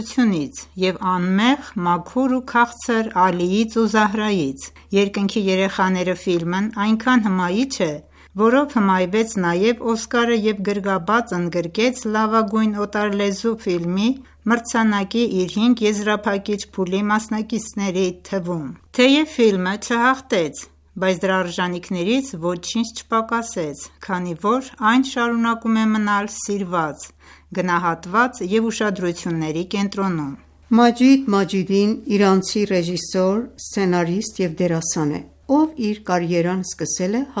և անմեղ, մաքուր ու քաղցր Ալիից ու Զահրայից։ «Երկնքի երեխաները» ֆիլմն այնքան հմայիչ է, որով հմայվեց նաև Օսկարը և գրգռված ընդգրկեց լավագույն օտարալեզու ֆիլմի մրցանակի իր 5 եզրափակիչ փուլի մասնակիցների թվում։ Թեև ֆիլմը չհաղթեց, բայց դրա արժանիքներից ոչինչ չպակասեց, քանի որ այն շարունակում է մնալ սիրված, գնահատված և ուշադրությունների կենտրոնում։ Մաջիդ Մաջիդին իրանցի ռեժիսոր, սցենարիստ և դերասան է, ով իր կարիերան սկսել է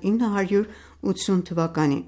1980 թվականին։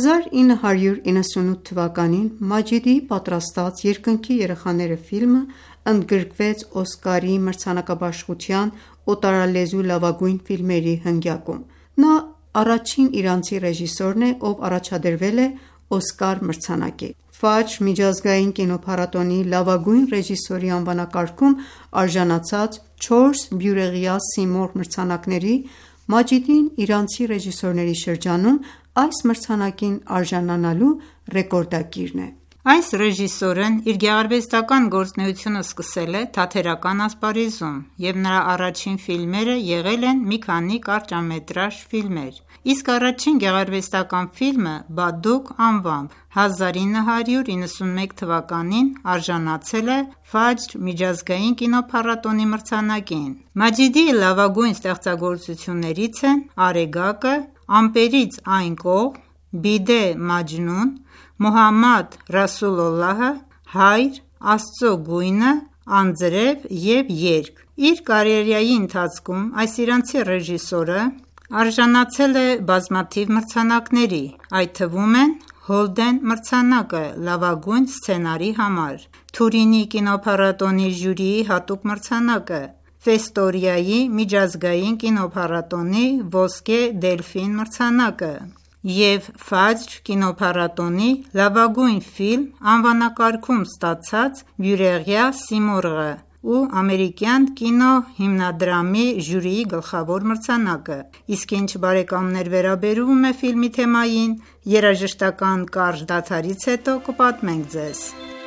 1998 թվականին Մաջիդիի պատրաստած «Երկնքի երեխաները» ֆիլմը ընդգրկվեց Օսկարի մրցանակաբաշխության օտարալեզու լավագույն ֆիլմերի հնգյակում։ Նա առաջին իրանցի ռեժիսորն է, ով առաջադրվել է Օսկար մրցանակի։ «Ֆաջր» միջազգային կինոփառատոնի լավագույն ռեժիսորի անվանակարգում արժանացած 4 բյուրեղյա Սիմորղ մրցանակների, Մաջիդին իրանցի ռեժիսորների շրջանում այս մրցանակին արժանանալու ռեկորդակիրն է։ Այս ռեժիսորն իր գեղարվեստական գործունեությունը սկսել է Թատերական ասպարեզում, և նրա առաջին ֆիլմերը եղել են մի քանի կարճամետրաժ ֆիլմեր, իսկ առաջին գեղարվեստական ֆիլմը «Բադուկ» անվամբ 1991 թվականին արժանացել է «Ֆաջր» միջազգային կինոփառատոնի մրցանակին։ Մաջիդիի լավագույն ստեղծագործություններից են «Արեգակը», «Ամպերից այն կողմ», «Բիդե Մաջնուն», «Մոհամմադ Ռասուլուլլահը», «Հայր», «Աստծո գույնը», «Անձրև» և «Երգ»։ Իր կարիերայի ընթացքում այս իրանցի ռեժիսորը արժանացել է բազմաթիվ մրցանակների, այդ թվում են «Հոլդեն» մրցանակը լավագույն սցենարի համար, Թուրինի կինոփառատոնի ժյուրիի հատուկ մրցանակը, Ֆեստորիայի միջազգային կինոփառատոնի «Ոսկե Դելֆին» մրցանակը և «Ֆաջր» կինոփառատոնի լավագույն ֆիլմ անվանակարգում ստացած բյուրեղյա Սիմորղը ու ամերիկյան կինոհիմնադրամի ժյուրիի գլխավոր մրցանակը։ Իսկ ինչ վերաբերում է ֆիլմի թեմային, երաժշտական կարճ դադարից հետո կպատմենք ձեզ։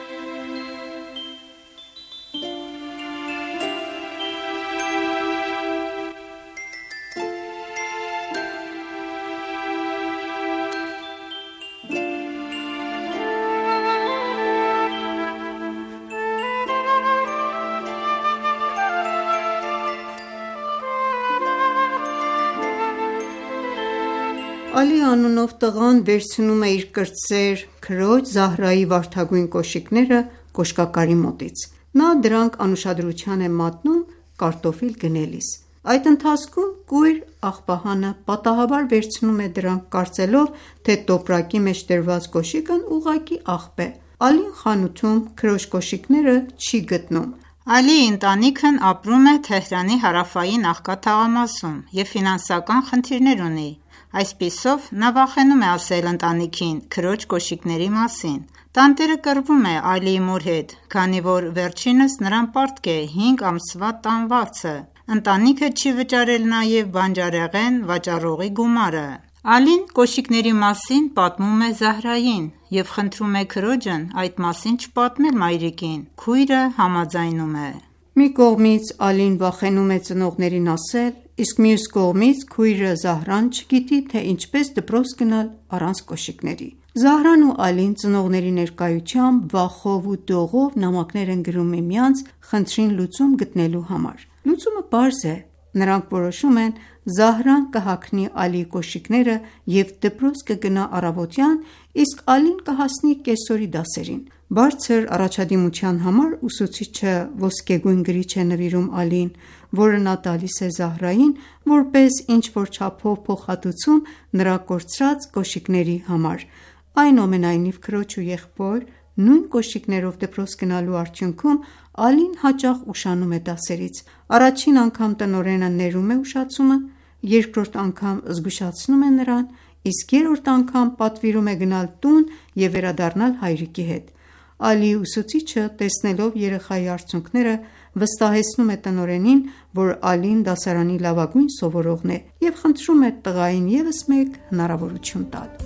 Ալի անունով տղան վերցնում է իր կրտսեր քրոջ Զահրայի վարդագույն կոշիկները կոշկակարի մոտից։ Նա դրանք անուշադրության է մատնում կարտոֆիլ գնելիս։ Այդ ընթացքում կույր աղբահանը պատահաբար վերցնում է դրանք, կարծելով, թե տոպրակի մեջ դրված կոշիկն ուղղակի աղբ է։ Ալին խանութում քրոջ կոշիկները չի գտնում։ Ալիի ընտանիքն ապրում է Թեհրանի հարավային աղքատ թաղամասում և ֆինանսական խնդիրներ ունի։ Այսպիսով, նա վախենում է ասել ընտանիքին քրոջ կոշիկների մասին։ Տանտերը կռվում է Ալիի մոր հետ, քանի որ վերջինս նրան պարտք է 5 ամսվա տան վարձը։ Ընտանիքը չի վճարել նաև բանջարեղեն վաճառողի գումարը։ Ալին կոշիկների մասին պատմում է Զահրային և խնդրում է քրոջն այդ մասին չպատմել մայրիկին։ Քույրը համաձայնում է։ Մի կողմից Ալին վախենում է ծնողներին ասել, իսկ մյուս կողմից քույրը Զահրան չգիտի, թե ինչպես դպրոց գնալ առանց կոշիկների։ Զահրան ու Ալին ծնողների ներկայությամբ վախով ու դողով նամակներ են գրում միմյանց՝ խնդրին լուծում գտնելու համար։ Լուծումը պարզ է։ Նրանք որոշում են Զահրան կհագնի Ալիի կոշիկները և դպրոց կգնա առավոտյան, իսկ Ալին կհասնի կեսօրի դասերին։ Բարձր առաջադիմության համար ուսուցիչը ոսկեգույն գրիչ է նվիրում Ալիին, որը նա տալիս է Զահրային որպես ինչ-որ չափով փոխհատուցում նրա կորցրած կոշիկների համար։ Այնուամենայնիվ, քրոջ ու եղբոր նույն կոշիկներով դպրոց գնալու արդյունքում Ալին հաճախ ուշանում է դասերից։ Առաջին անգամ տնօրենը ներում է ուշացումը, երկրորդ անգամ զգուշացնում է նրան, իսկ երրորդ անգամ պատվիրում է գնալ տուն և վերադառնալ հայրիկի հետ։ Ալիի ուսուցիչը, տեսնելով երեխայի արդյունքները, վստահեցնում է տնօրենին, որ Ալին դասարանի լավագույն սովորողն է և խնդրում է տղային ևս մեկ հնարավորություն տալ։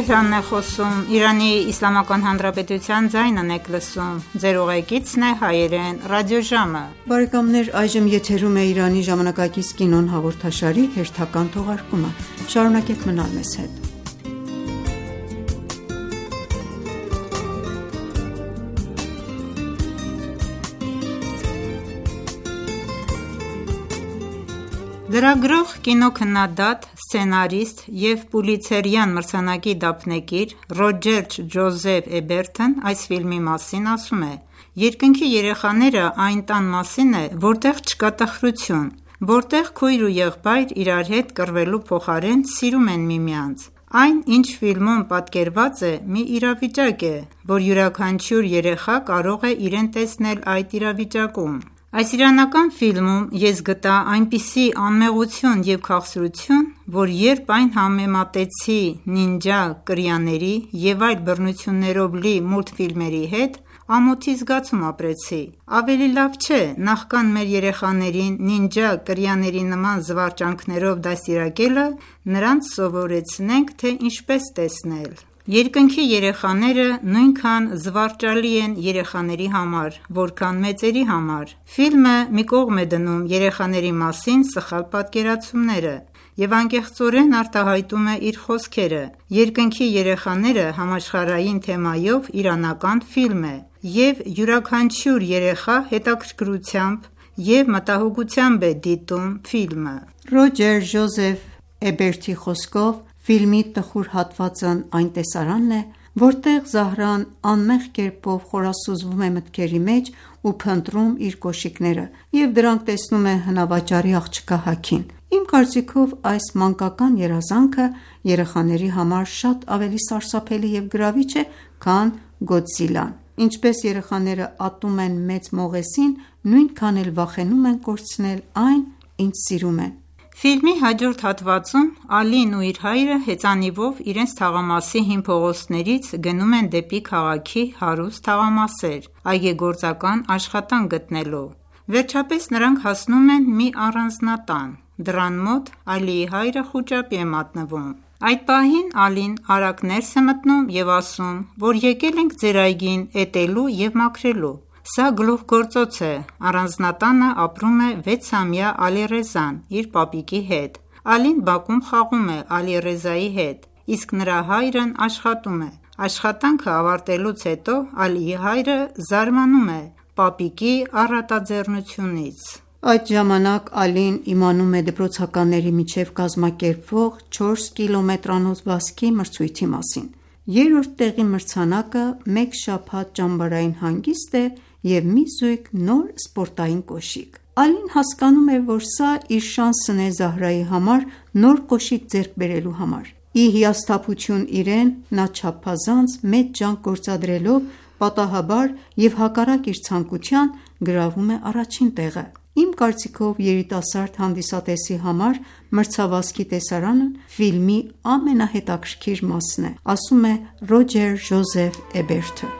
Շարունակեք մնալ մեզ հետ։ Լրագրող, կինոքննադատ, սցենարիստ և Պուլիցերյան մրցանակի դափնեկիր Ռոջեր Ջոզեֆ Էբերթն այս ֆիլմի մասին ասում է. «Երկնքի երեխաները այն տան մասին է, որտեղ չկա տխրություն, որտեղ քույր ու եղբայր իրար հետ կռվելու փոխարեն սիրում են միմյանց։ Այն, ինչ ֆիլմում պատկերված է, մի իրավիճակ է, որ յուրաքանչյուր երեխա կարող է իրեն տեսնել այդ իրավիճակում։ Այս իրանական ֆիլմում ես գտա այնպիսի անմեղություն և քաղցրություն, որ երբ այն համեմատեցի նինջա կրյաների և այլ բռնություններով լի մուլտֆիլմերի հետ, ամոթի զգացում ապրեցի։ Ավելի լավ չէ նախքան մեր երեխաներին նինջա կրյաների նման զվարճանքներով դաստիարակելը, նրանց սովորեցնենք, թե ինչպես տեսնել։ Երկնքի երեխաները նույնքան զվարճալի են երեխաների համար, որքան մեծերի համար։ Ֆիլմը մի կողմ է դնում երեխաների մասին սխալ պատկերացումները և անկեղծորեն արտահայտում է իր խոսքերը։ Երկնքի երեխաները համաշխարհային թեմայով իրանական ֆիլմ է, և յուրաքանչյուր երեխա հետաքրքրությամբ և մտահոգությամբ է դիտում ֆիլմը»։ Ռոջեր Ջոզեֆ Էբերթի խոսքով, ֆիլմի տխուր հատվածն այն տեսարանն է, որտեղ Զահրան անմեղ կերպով խորասուզվում է մտքերի մեջ ու փնտրում իր կոշիկները և դրանք տեսնում է հնավաճառի աղջկա Հաքին։ Իմ կարծիքով այս մանկական երազանքը երեխաների համար շատ ավելի սարսափելի և գրավիչ է, քան Գոդզիլլան։ Ինչպես երեխաները ատում են մեծ մողեսին, նույնքան էլ վախենում են կորցնել այն, ինչ սիրում են։ Ֆիլմի հաջորդ հատվածում Ալին ու իր հայրը հեծանիվով իրենց թաղամասի հին փողոցներից գնում են դեպի քաղաքի հարուստ թաղամասեր՝ այգեգործական աշխատանք գտնելու։ Վերջապես նրանք հասնում են մի առանձնատան։ Դռան մոտ Ալիի հայրը խուճապի է մատնվում։ Այդ պահին Ալին արագ ներս է մտնում և ասում, որ եկել ենք ձեր այգին էտելու և մաքրելու։ Սա գլուխգործոց է։ Առանձնատանը ապրում է 6-ամյա Ալիռեզան իր պապիկի հետ։ Ալին բակում խաղում է Ալիռեզայի հետ, իսկ նրա հայրն աշխատում է։ Աշխատանքը ավարտելուց հետո Ալիի հայրը զարմանում է պապիկի առատաձեռնությունից։ Այդ ժամանակ Ալին իմանում է դպրոցականների միջև կազմակերպվող 4 կիլոմետրանոց վազքի մրցույթի մասին։ Երրորդ տեղի մրցանակը մեկ շաբաթ ճամբարային հանգիստ է և մի զույգ նոր սպորտային կոշիկ։ Ալին հասկանում է, որ սա իր շանսն է Զահրայի համար նոր կոշիկ ձեռք բերելու համար։ Ի հիասթափություն իրեն, նա չափազանց մեծ ջանք գործադրելով, պատահաբար և հակառակ իր ցանկության, գրավում է առաջին տեղը։ Իմ կարծիքով երիտասարդ հանդիսատեսի համար մրցավազքի տեսարանն ֆիլմի ամենահետաքրքիր մասն է, ասում է Ռոջեր Ջոզեֆ Էբերթը։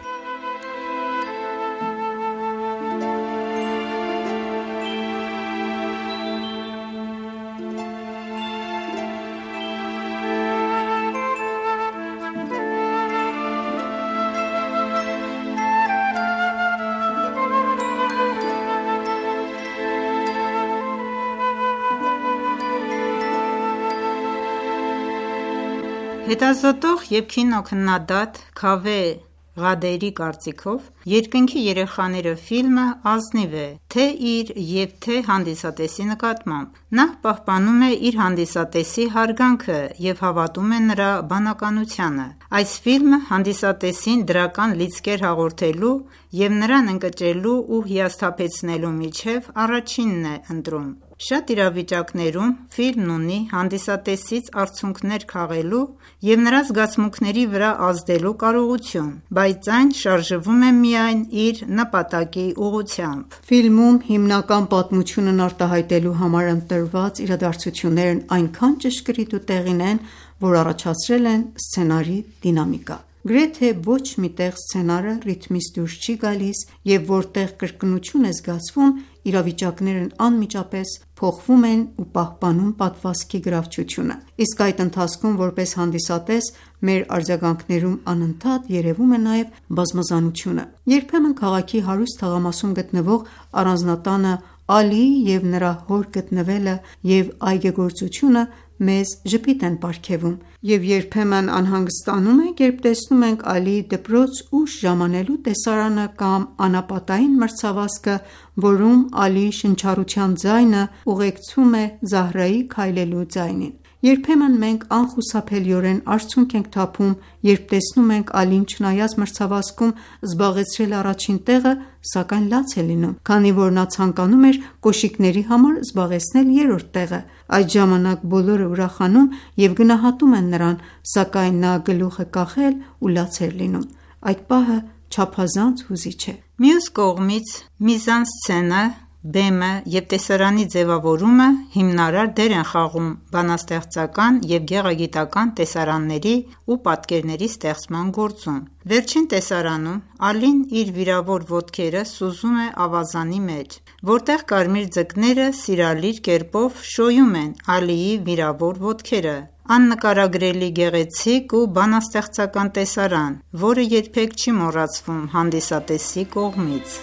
Հետազոտող և կինոքննադատ Քավե Ղադերի կարծիքով «Երկնքի երեխաները» ֆիլմը ազնիվ է թե՛ իր և թե՛ հանդիսատեսի նկատմամբ։ Նա պահպանում է իր հանդիսատեսի հարգանքը և հավատում է նրա բանականությանը։ Այս ֆիլմը հանդիսատեսին դրական լիցքեր հաղորդելու և նրան ընկճելու ու հիասթափեցնելու միջև առաջինն է ընտրում։ Շատ իրավիճակներում ֆիլմն ունի հանդիսատեսից արցունքներ քաղելու և նրա զգացմունքների վրա ազդելու կարողություն, բայց այն շարժվում է միայն իր նպատակի ուղղությամբ։ Ֆիլմում հիմնական պատմությունն արտահայտելու համար ընտրված իրադարձություններն այնքան ճշգրիտ ու տեղին են, որ առաջացրել են սցենարի դինամիկա։ Գրեթե ոչ մի տեղ սցենարը ռիթմից դուրս չի գալիս, և որտեղ կրկնություն է զգացվում, իրավիճակներն անմիջապես փոխվում են ու պահպանում պատմվածքի գրավչությունը: Իսկ այդ ընթացքում, որպես հանդիսատես, մեր արձագանքներում անընդհատ երևում է նաև բազմազանությունը: Երբեմն քաղաքի հարուստ թաղամասում գտնվող առանձնատանը Ալիի և նրա հոր գտնվելը և այգեգործությունը մեզ ժպիտ են պարգևում, և երբեմն անհանգստանում ենք, երբ տեսնում ենք Ալիի դպրոց ուշ ժամանելու տեսարանը կամ անապատային մրցավազքը, որում Ալիի շնչառության ձայնը ուղեկցում է Զահրայի քայլելու ձայնին: Երբեմն մենք անխուսափելիորեն արցունք ենք թափում, երբ տեսնում ենք Ալին չնայած մրցավազքում զբաղեցրել առաջին տեղը, սակայն լաց է լինում, քանի որ նա ցանկանում էր կոշիկների համար զբաղեցնել երրորդ տեղը: Այդ ժամանակ բոլորը ուրախանում և գնահատում են նրան, սակայն նա գլուխ է կախել ու լաց էր լինում: Այդ պահը չափազանց հուզիչ է: Մյուս կողմից, միզանսցենը, բեմը և տեսարանի ձևավորումը հիմնարար դեր են խաղում բանաստեղծական և գեղագիտական տեսարանների ու պատկերների ստեղծման գործում: Վերջին տեսարանում Ալին իր վիրավոր ոտքերը սուզում է ավազանի մեջ, որտեղ կարմիր ձկները սիրալիր կերպով շոյում են Ալիի վիրավոր ոտքերը: Աննկարագրելի գեղեցիկ ու բանաստեղծական տեսարան, որը երբեք չի մոռացվում հանդիսատեսի կողմից: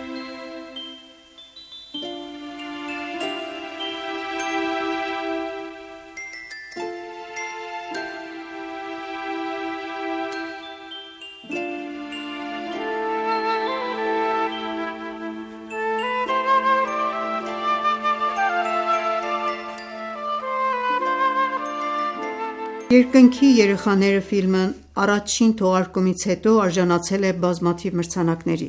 Երկնքի երեխաները ֆիլմն առաջին թողարկումից հետո արժանացել է բազմաթիվ մրցանակների: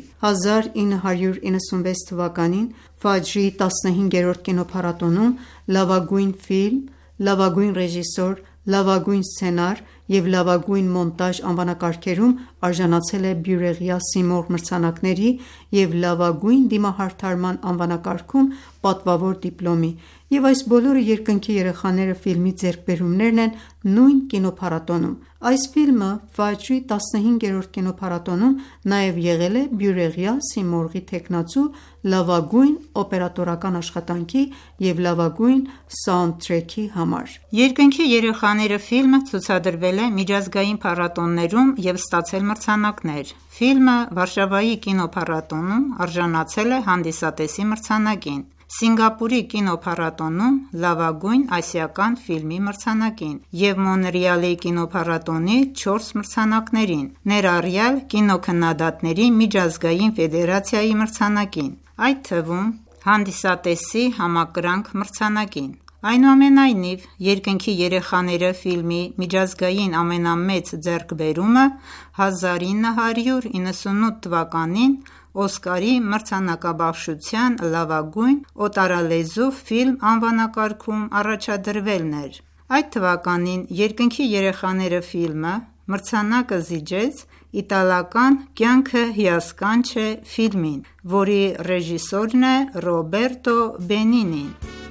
1996 թվականին Ֆաջրի 15-րդ կինոփառատոնում լավագույն ֆիլմ, լավագույն ռեժիսոր, լավագույն սցենար և լավագույն մոնտաժ անվանակարգերում արժանացել է բյուրեղյա Սիմորղ մրցանակների և լավագույն դիմահարդարման անվանակարգում պատվավոր դիպլոմի: Եվ այս բոլորը «Երկնքի երեխաները» ֆիլմի ձեռքբերումներն են նույն կինոփառատոնում: Այս ֆիլմը Ֆաջրի 15-րդ կինոփառատոնում նաև եղել է բյուրեղյա Սիմորղի թեկնածու լավագույն օպերատորական աշխատանքի և լավագույն սաունդթրեքի համար: «Երկնքի երեխաները» ֆիլմը ցուցադրվել է միջազգային փառատոներում և ստացել մրցանակներ: Ֆիլմը Վարշավայի կինոփառատոնում արժանացել է հանդիսատեսի մրցանակին, Սինգապուրի կինոփառատոնում լավագույն ասիական ֆիլմի մրցանակին և Մոնրեալի կինոփառատոնի 4 մրցանակներին, ներառյալ Կինոքննադատների միջազգային ֆեդերացիայի մրցանակին, այդ թվում հանդիսատեսի համակրանք մրցանակին: Այնուամենայնիվ, «Երկնքի երեխաները» ֆիլմի միջազգային ամենամեծ ձեռքբերումը 1998 թվականին Օսկարի մրցանակաբաշխության լավագույն օտարալեզու ֆիլմ անվանակարգում առաջադրվելն էր: Այդ թվականին «Երկնքի երեխաները» ֆիլմը մրցանակը զիջեց իտալական «Կյանքը հիասքանչ է» ֆիլմին, որի ռեժիսորն է Ռոբերտո Բենինին: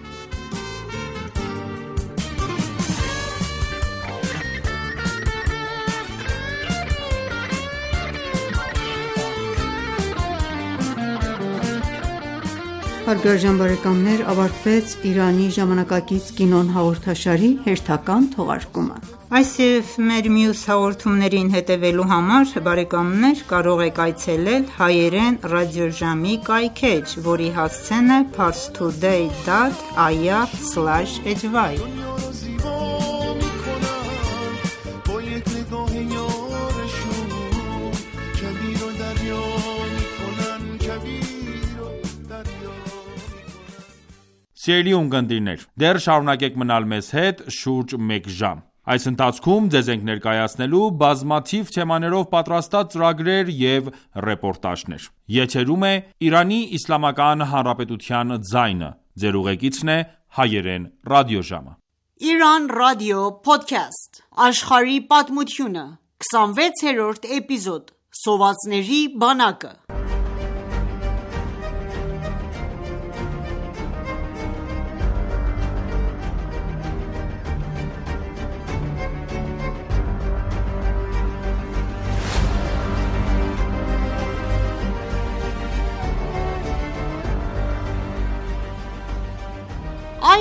Ավարտվեց «Իրանի ժամանակակից կինոն» հաղորդաշարի հերթական թողարկումը: Այս և մեր մյուս հաղորդումներին հետևելու համար կարող եք այցելել հայերեն ռադիոժամի կայքէջ, որի հասցեն է parstoday.ir/hy: Սիրելի ունկնդիրներ, դեռ շարունակեք մնալ մեզ հետ շուրջ մեկ ժամ: Այս ընթացքում ձեզ ենք ներկայացնելու բազմաթիվ թեմաներով պատրաստած ծրագրեր և ռեպորտաժներ: Եթերում է «Իրանի Իսլամական Հանրապետության ձայնը»: Ձեր ուղեկիցն է Հայերեն ռադիոժամը: Իրանական ռադիո – փոդքասթ. Աշխարհի պատմությունը 26-րդ էպիզոդ՝ Սովածների բանակը: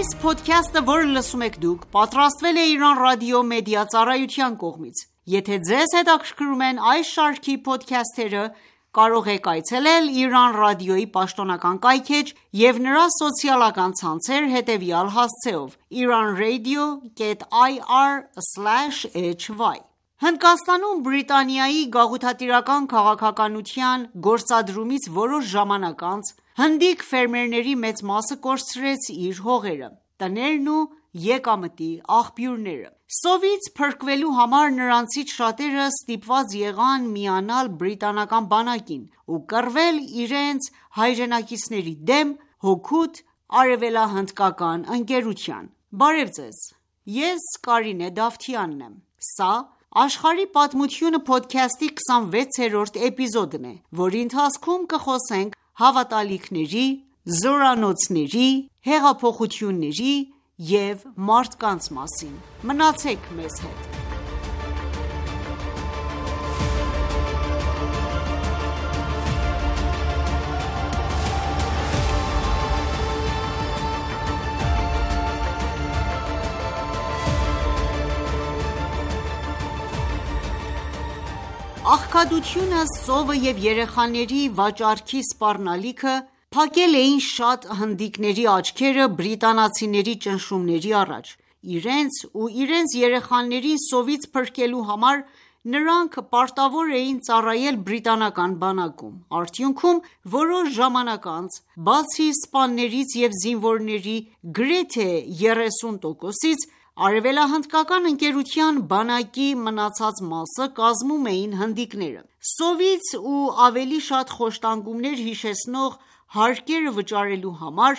Այս փոդքասթը, որը լսում եք դուք, պատրաստվել է Իրանական ռադիո մեդիա ծառայության կողմից։ Եթե ձեզ հետաքրքրում են այս շարքի փոդքասթերը, կարող եք այցելել Իրանական ռադիոյի պաշտոնական կայքէջ և նրա սոցիալական ցանցեր հետևյալ հասցեով՝ iranradio.ir/hy Հնդկաստանում Բրիտանիայի գաղութատիրական քաղաքականության գործադրումից որոշ ժամանակ անց հնդիկ ֆերմերների մեծ մասը կորցրեց իր հողերը, տներն ու եկամտի աղբյուրները։ Սովից փրկվելու համար նրանցից շատերը ստիպված եղան միանալ բրիտանական բանակին ու կռվել իրենց հայրենակիցների դեմ հօգուտ արևելահնդկական ընկերության։ Բարև ձեզ, ես Կարինե Դավթյանն եմ։ Սա «Աշխարհի պատմությունը» փոդքասթի 26-րդ էպիզոդն է, որի ընթացքում կխոսենք հավատալիքների, զորանոցների, հեղափոխությունների և մարդկանց մասին։ Մնացեք մեզ հետ։ Աղքատությունը, սովը և երեխաների վաճառքի սպառնալիքը փակել էին շատ հնդիկների աչքերը բրիտանացիների ճնշումների առաջ։ Իրենց ու իրենց երեխաներին սովից փրկելու համար նրանք պարտավոր էին ծառայել բրիտանական բանակում։ Արդյունքում, որոշ ժամանակ անց, բացի սպաներից և զինվորների գրեթե 30%-ից, արևելահնդկական ընկերության բանակի մնացած մասը կազմում էին հնդիկները։ Սովից ու ավելի շատ խոշտանգումներ հիշեցնող հարկերը վճարելու համար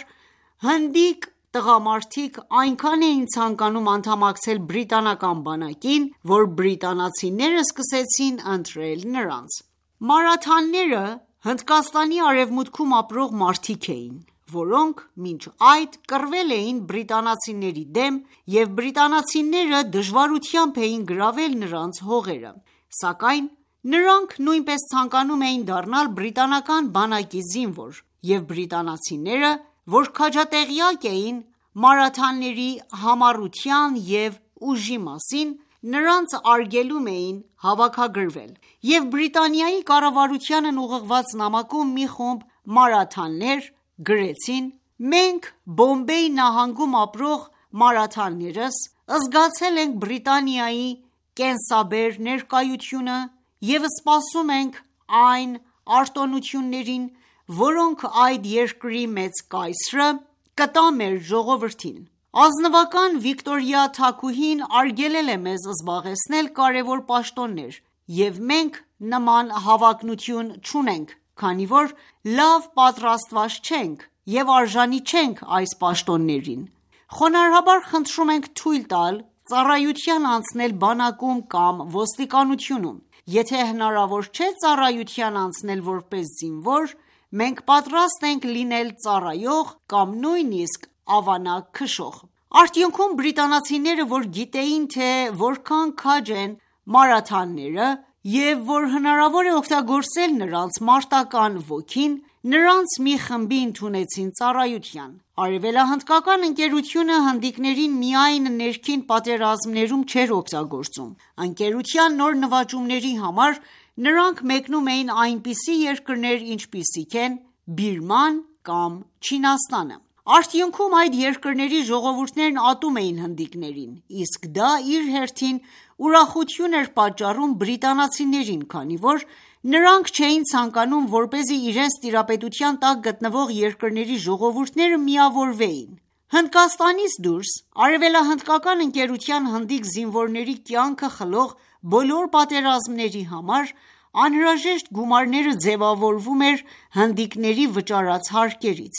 հնդիկ տղամարդիկ այնքան էին ցանկանում անդամակցել բրիտանական բանակին, որ բրիտանացիները սկսեցին ընտրել նրանց։ Մարաթանները Հնդկաստանի արևմուտքում ապրող մարդիկ էին, որոնք մինչ այդ կռվել էին բրիտանացիների դեմ և բրիտանացիները դժվարությամբ էին գրավել նրանց հողերը։ Սակայն նրանք նույնպես ցանկանում էին դառնալ բրիտանական բանակի զինվոր, և բրիտանացիները, որ քաջատեղյակ էին մարաթանների համառության և ուժի մասին, նրանց արգելում էին հավաքագրվել, և Բրիտանիայի կառավարությանն ուղղված նամակում մի խումբ մարաթաններ գրեցին. «Մենք Բոմբեյ նահանգում ապրող մարաթաններս զգացել ենք Բրիտանիայի կենսաբեր ներկայությունը և սպասում ենք այն արտոնություններին, որոնք այդ երկրի մեծ կայսրը կտա մեր ժողովրդին։ Ազնվական Վիկտորիա թագուհին արգելել է մեզ զբաղեցնել կարևոր պաշտոններ, և մենք նման հավակնություն չունենք, քանի որ լավ պատրաստված չենք և արժանի չենք այս պաշտոններին։ Խոնարհաբար խնդրում ենք թույլ տալ ծառայության անցնել բանակում կամ ոստիկանությունում։ Եթե հնարավոր չէ ծառայության անցնել որպես զինվոր, մենք պատրաստ ենք լինել ծառայող կամ նույնիսկ ավանակ քշող»։ Արդյունքում բրիտանացիները, որ գիտեին, թե որքան քաջ են մարաթանները և որ հնարավոր է օգտագործել նրանց մարտական ոգին, նրանց մի խմբի ընդունեցին ծառայության։ Արևելահնդկական ընկերությունը հնդիկներին միայն ներքին պատերազմներում չէր օգտագործում։ Ընկերության նոր նվաճումների համար նրանք մեկնում էին այնպիսի երկրներ, ինչպիսիք են Բիրման կամ Չինաստանը։ Արդյունքում այդ երկրների ժողովուրդներն ատում էին հնդիկներին, իսկ դա իր հերթին ուրախություն էր պատճառում բրիտանացիներին, քանի որ նրանք չէին ցանկանում, որպեսզի իրենց տիրապետության տակ գտնվող երկրների ժողովուրդները միավորվեին։ Հնդկաստանից դուրս արևելահնդկական ընկերության հնդիկ զինվորների կյանքը խլող բոլոր պատերազմների համար անհրաժեշտ գումարները ձևավորվում էր հնդիկների վճարած հարկերից։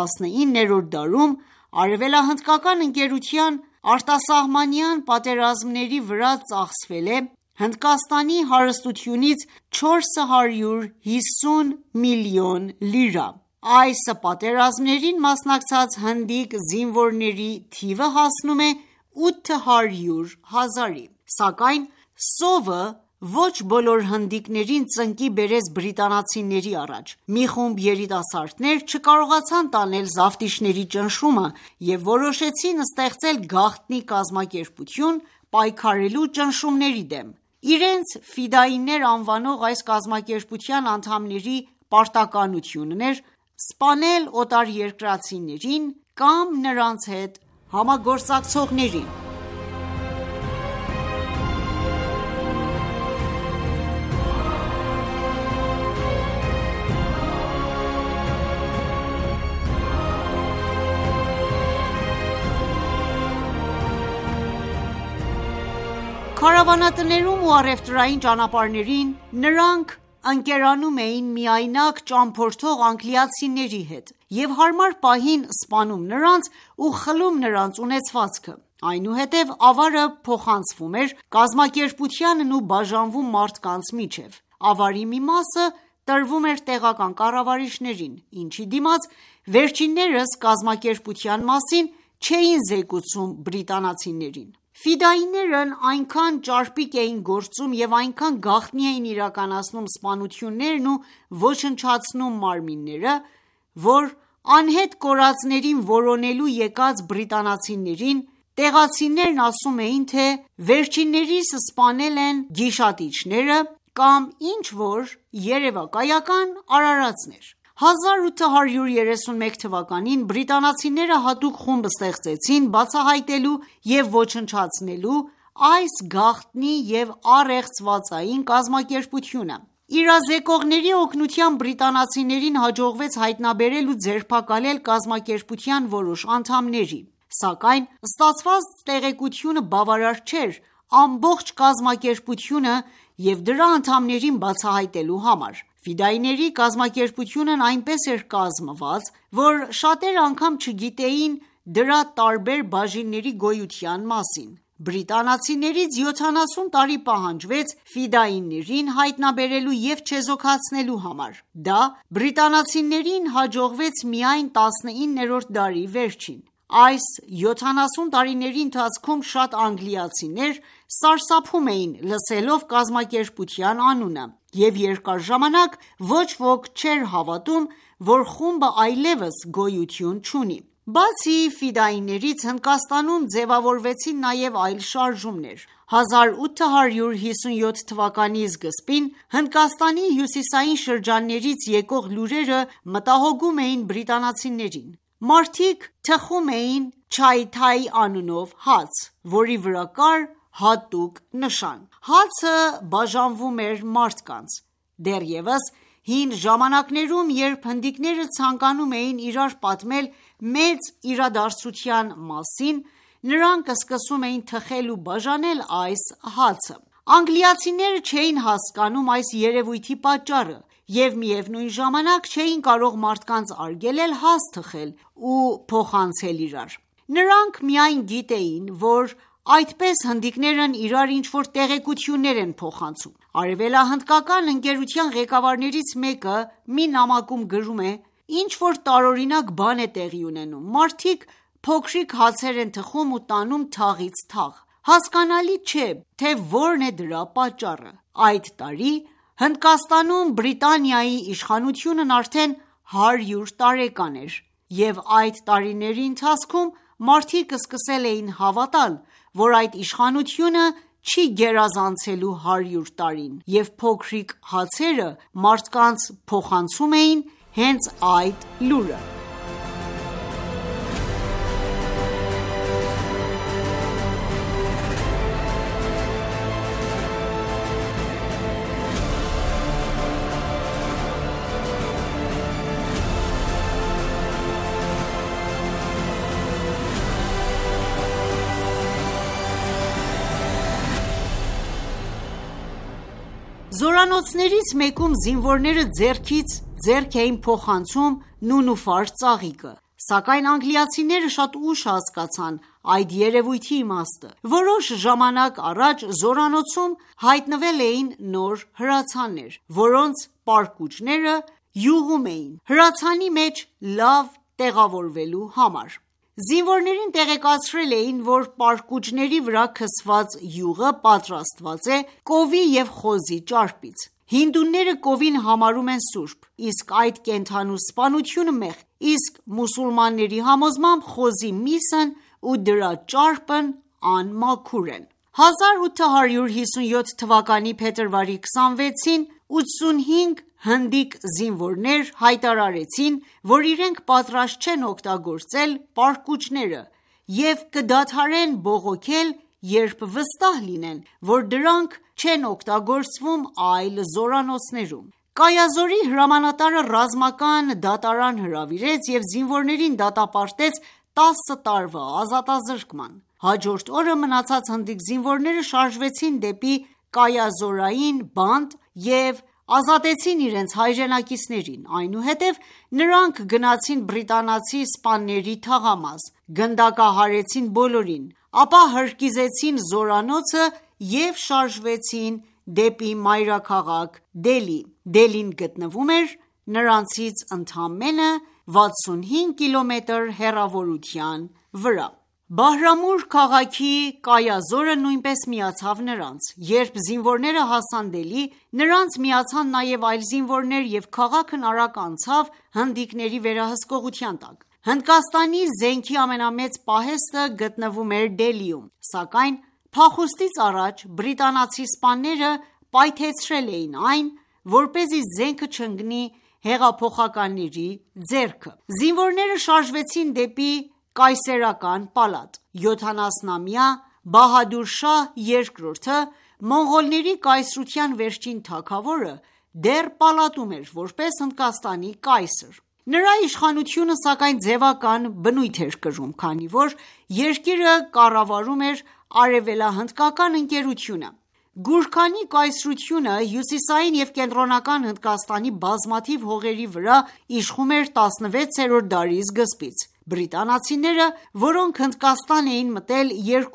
19-րդ դարում արևելահնդկական ընկերության արտասահմանյան պատերազմների վրա ծախսվել է Հնդկաստանի հարստությունից 450 միլիոն լիրա։ Այս պատերազմներին մասնակցած հնդիկ զինվորների թիվը հասնում է 800 հազարի։ Սակայն սովը, ոչ բոլոր հնդիկներին ծնկի բերեց բրիտանացիների առաջ։ Մի խումբ երիտասարդներ չկարողացան տանել զավթիչների ճնշումը և որոշեցին ստեղծել գաղտնի կազմակերպություն՝ պայքարելու ճնշումների դեմ։ Իրենց ֆիդայիններ անվանող այս կազմակերպության անդամների պարտականությունն էր սպանել օտարերկրացիներին կամ նրանց հետ համագործակցողներին։ Քարավանատներում ու առևտրային ճանապարհներին նրանք ընկերանում էին միայնակ ճամփորդող անգլիացիների հետ և հարմար պահին սպանում նրանց ու խլում նրանց ունեցվածքը։ Այնուհետև ավարը փոխանցվում էր կազմակերպությանն ու բաժանվում մարդկանց միջև։ Ավարի մի մասը տրվում էր տեղական կառավարիչներին, ինչի դիմաց վերջիններս կազմակերպության մասին չէին զեկուցում բրիտանացիներին։ Ֆիդայիներն այնքան ճարպիկ էին գործում և այնքան գաղտնի էին իրականացնում սպանություններն ու ոչնչացնում մարմինները, որ անհետ կորածներին որոնելու եկած բրիտանացիներին տեղացիներն ասում էին, թե վերջիններիս սպանել են գիշատիչները կամ ինչ-որ երևակայական արարածներ։ 1831 թվականին բրիտանացիները հատուկ խումբ ստեղծեցին բացահայտելու և ոչնչացնելու այս գաղտնի և առեղծվածային կազմակերպությունը։ Իրազեկողների օգնությամբ բրիտանացիներին հաջողվեց հայտնաբերել ու ձերբակալել կազմակերպության որոշ անդամների, սակայն ստացված տեղեկությունը բավարար չէր ամբողջ կազմակերպությունը և դրա անդամներին բացահայտելու համար։ Ֆիդայիների կազմակերպությունն այնպես էր կազմված, որ շատերը անգամ չգիտեին դրա տարբեր բաժինների գոյության մասին։ Բրիտանացիներից 70 տարի պահանջվեց ֆիդայիներին հայտնաբերելու և չեզոքացնելու համար։ Դա բրիտանացիներին հաջողվեց միայն 19-րդ դարի վերջին։ Այս 70 տարիների ընթացքում շատ անգլիացիներ սարսափում էին լսելով կազմակերպության անունը, և երկար ժամանակ ոչ ոք չէր հավատում, որ խումբը այլևս գոյություն չունի։ Բացի ֆիդայիներից, Հնդկաստանում ձևավորվեցին նաև այլ շարժումներ։ 1857 թվականի սկզբին Հնդկաստանի հյուսիսային շրջաններից եկող լուրերը մտահոգում էին բրիտանացիներին։ Մարդիկ թխում էին «Չայ-թայ» անունով հաց, որի վրա կար հատուկ նշան։ Հացը բաժանվում էր մարդկանց։ Դեռևս հին ժամանակներում, երբ հնդիկները ցանկանում էին իրար պատմել մեծ իրադարձության մասին, նրանք սկսում էին թխել ու բաժանել այս հացը։ Անգլիացիները չէին հասկանում այս երևույթի պատճառը և միևնույն ժամանակ չէին կարող մարդկանց արգելել հաց թխել ու փոխանցել իրար։ Նրանք միայն գիտեին, որ այդպես հնդիկներն իրար ինչ-որ տեղեկություններ են փոխանցում։ Արևելահնդկական ընկերության ղեկավարներից մեկը մի նամակում գրում է. «Ինչ-որ տարօրինակ բան է տեղի ունենում։ Մարդիկ փոքրիկ հացեր են թխում ու տանում թաղից թաղ։ Հասկանալի չէ, թե որն է դրա պատճառը»։ Այդ տարի Հնդկաստանում Բրիտանիայի իշխանությունն արդեն 100 տարեկան էր, և այդ տարիների ընթացքում մարդիկ սկսել էին հավատալ, որ այդ իշխանությունը չի գերազանցելու 100 տարին, և փոքրիկ հացերը մարդկանց փոխանցում էին հենց այդ լուրը։ Զորանոցներից մեկում զինվորները ձեռքից ձեռք էին փոխանցում նունուֆար ծաղիկը, սակայն անգլիացիները շատ ուշ հասկացան այդ երևույթի իմաստը։ Որոշ ժամանակ առաջ զորանոցում հայտնվել էին նոր հրացաններ, որոնց պարկուճները յուղում էին հրացանի մեջ լավ տեղավորվելու համար։ Զինվորներին տեղեկացրել էին, որ պարկուճների վրա քսված յուղը պատրաստված է կովի և խոզի ճարպից։ Հինդուները կովին համարում են սուրբ, իսկ այդ կենդանու սպանությունը մեղք, իսկ մուսուլմանների համոզմամբ խոզի միսն ու դրա ճարպն անմաքուր են։ 1857 թվականի փետրվարի 26-ին 85 հնդիկ զինվորներ հայտարարեցին, որ իրենք պատրաստ չեն օգտագործել պարկուճները և կդադարեն բողոքել, երբ վստահ լինեն, որ դրանք չեն օգտագործվում այլ զորանոցներում։ Կայազորի հրամանատարը ռազմական դատարան հրավիրեց և զինվորներին դատապարտեց 10 տարվա ազատազրկման։ Հաջորդ օրը մնացած հնդիկ զինվորները շարժվեցին դեպի կայազորային բանտ և ազատեցին իրենց հայրենակիցներին, այնուհետև նրանք գնացին բրիտանացի սպաների թաղամաս, գնդակահարեցին բոլորին, ապա հրկիզեցին զորանոցը և շարժվեցին դեպի մայրաքաղաք Դելհի։ Դելհին գտնվում էր նրանցից ընդամենը 65 կիլոմետր հեռավորության վրա։ Բահրամուր քաղաքի կայազորը նույնպես միացավ նրանց։ Երբ զինվորները հասան Դելհի, նրանց միացան նաև այլ զինվորներ և քաղաքն արագ անցավ հնդիկների վերահսկողության տակ։ Հնդկաստանի զենքի ամենամեծ պահեստը գտնվում էր Դելհիում, սակայն փախուստից առաջ բրիտանացի սպաները պայթեցրել էին այն, որպեսզի զենքը չընկնի հեղափոխականների ձեռքը։ Զինվորները շարժվեցին դեպի կայսերական պալատ։ 70-ամյա Բահադուր Շահ II, մոնղոլների կայսրության վերջին թագավորը, դեռ պալատում էր որպես Հնդկաստանի կայսր։ Նրա իշխանությունը սակայն ձևական բնույթ էր կրում, քանի որ երկիրը կառավարում էր Արևելահնդկական ընկերությունը։ Գուրքանի կայսրությունը հյուսիսային և կենտրոնական Հնդկաստանի բազմաթիվ հողերի վրա իշխում էր 16-րդ դարի սկզբից։ Բրիտանացիները, որոնք Հնդկաստան էին մտել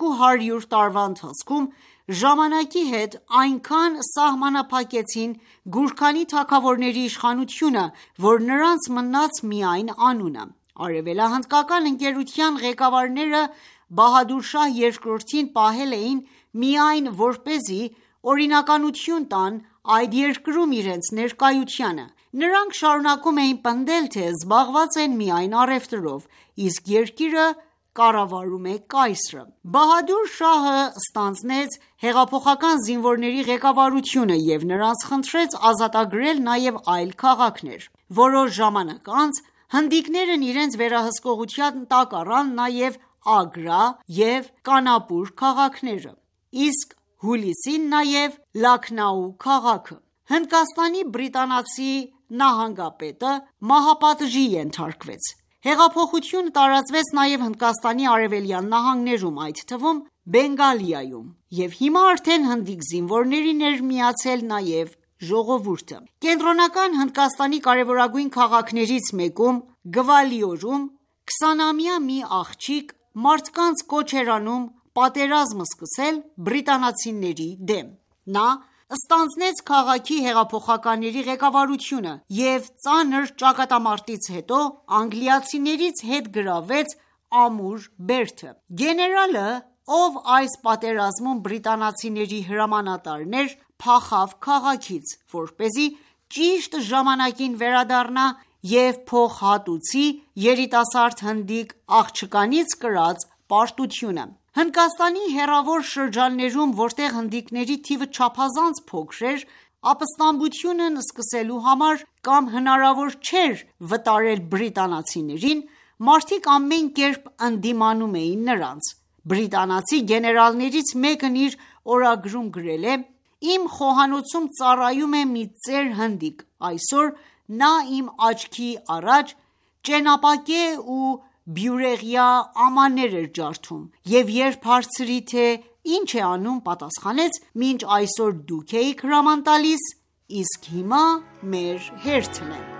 200 տարվա ընթացքում, ժամանակի հետ այնքան սահմանափակեցին Գուրքանի թագավորների իշխանությունը, որ նրանց մնաց միայն անունը։ Արևելահնդկական ընկերության ղեկավարները Բահադուր Շահ II-ին պահել էին միայն որպեսզի օրինականություն տան այդ երկրում իրենց ներկայությանը։ Նրանք շարունակում էին պնդել, թե զբաղված են միայն առևտրով, իսկ երկիրը կառավարում է կայսրը։ Բահադուր Շահը ստանձնեց հեղափոխական զինվորների ղեկավարությունը և նրանց խնդրեց ազատագրել նաև այլ քաղաքներ։ Որոշ ժամանակ անց հնդիկներն իրենց վերահսկողության տակ առան նաև Ագրա և Կանապուր քաղաքները, իսկ հուլիսին նաև Լաքնաու քաղաքը։ Հնդկաստանի բրիտանացի նահանգապետը մահապատժի ենթարկվեց։ Հեղափոխությունը տարածվեց նաև Հնդկաստանի արևելյան նահանգներում, այդ թվում Բենգալիայում, և հիմա արդեն հնդիկ զինվորներին էր միացել նաև ժողովուրդը։ Կենտրոնական Հնդկաստանի կարևորագույն քաղաքներից մեկում՝ Գվալիորում, 20-ամյա մի աղջիկ մարդկանց կոչ էր անում պատերազմ սկսել բրիտանացիների դեմ։ Նա ստանձնեց քաղաքի հեղափոխականների ղեկավարությունը և ծանր ճակատամարտից հետո անգլիացիներից հետ գրավեց Ամուր բերդը։ Գեներալը, ով այս պատերազմում բրիտանացիների հրամանատարն էր, փախավ քաղաքից, որպեսզի ճիշտ ժամանակին վերադառնա և փոխհատուցի երիտասարդ հնդիկ աղջկանից կրած պարտությունը։ Հնդկաստանի հեռավոր շրջաններում, որտեղ հնդիկների թիվը չափազանց փոքր էր, ապստամբությունն սկսելու համար կամ հնարավոր չէր վտարել բրիտանացիներին, մարդիկ ամեն կերպ ընդդիմանում էին նրանց։ Բրիտանացի գեներալներից մեկն իր օրագրում գրել է.«Իմ խոհանոցում ծառայում է մի ծեր հնդիկ, այսօր նա իմ աչքի առաջ ճենապակե ու բյուրեղյա ամաններ էր ջարդում և երբ հարցրի, թե ինչ է անում, պատասխանեց. մինչ այսօր դուք էիք հրաման տալիս, իսկ հիմա մեր հերթն է»։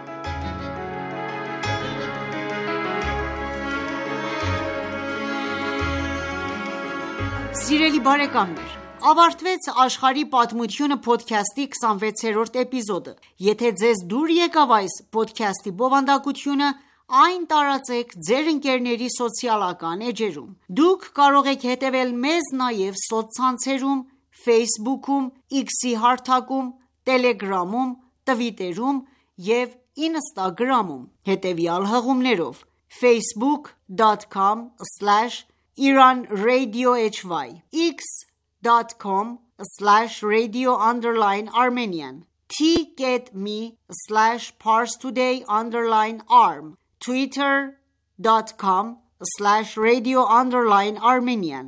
Սիրելի բարեկամներ, ավարտվեց «Աշխարհի պատմությունը» փոդքասթի 26-րդ էպիզոդը։ Եթե ձեզ դուր եկավ այս փոդքասթի բովանդակությունը, այն տարածեք ձեր ընկերների սոցիալական էջերում։ Դուք կարող եք հետևել մեզ նաև սոցցանցերում, Facebook-ում, X-ի հարթակում, Telegram-ում, Twitter-ում և Instagram-ում հետևյալ հղումներով՝ facebook.com/IranRadioHY, x.com/radio_Armenian, t.me/parstoday_arm, twitter.com/radio_Armenian,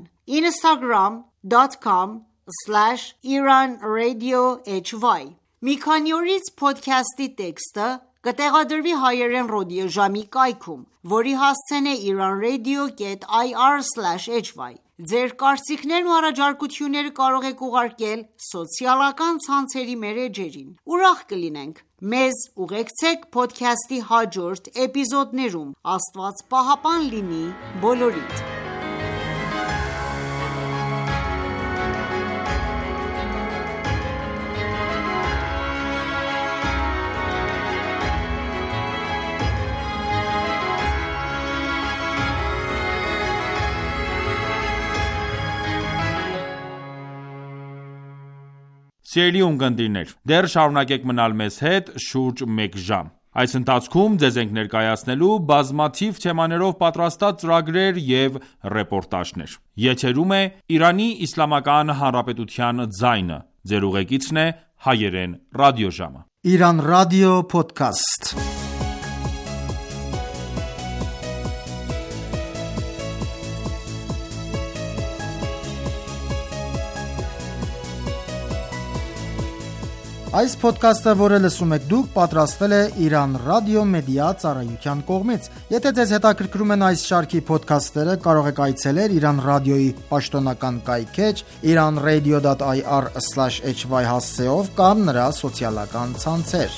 instagram.com/IranRadioHY։ Մի քանի օրից փոդքասթի տեքստը կտեղադրվի հայերեն ռադիոժամի կայքում, որի հասցեն է iranradio.ir/hy։ Ձեր կարծիքներն ու առաջարկությունները կարող եք ուղարկել սոցիալական ցանցերի մեր էջերին։ Ուրախ կլինենք մեզ ուղեկցեք փոդքասթի հաջորդ էպիզոդներում։ Աստված պահապան լինի բոլորիդ։ Սիրելի ունկնդիրներ, դեռ շարունակեք մնալ մեզ հետ շուրջ մեկ ժամ։ Այս ընթացքում ձեզ ենք ներկայացնելու բազմաթիվ թեմաներով պատրաստած ծրագրեր և ռեպորտաժներ։ Եթերում է Իրանի Իսլամական Հանրապետության ձայնը։ Ձեր ուղեկիցն է հայերեն ռադիոժամը։ Իրանական ռադիո փոդքասթ։ Այս փոդքասթը, որը լսում եք դուք, պատրաստվել է Իran Radio Media ծառայության կողմից։ Եթե ձեզ հետաքրքրում են այս շարքի փոդքասթերը, կարող եք այցելել Iran Radio-ի պաշտոնական կայքէջ iranradio.ir/hy հասցեով կամ նրա սոցիալական ցանցեր։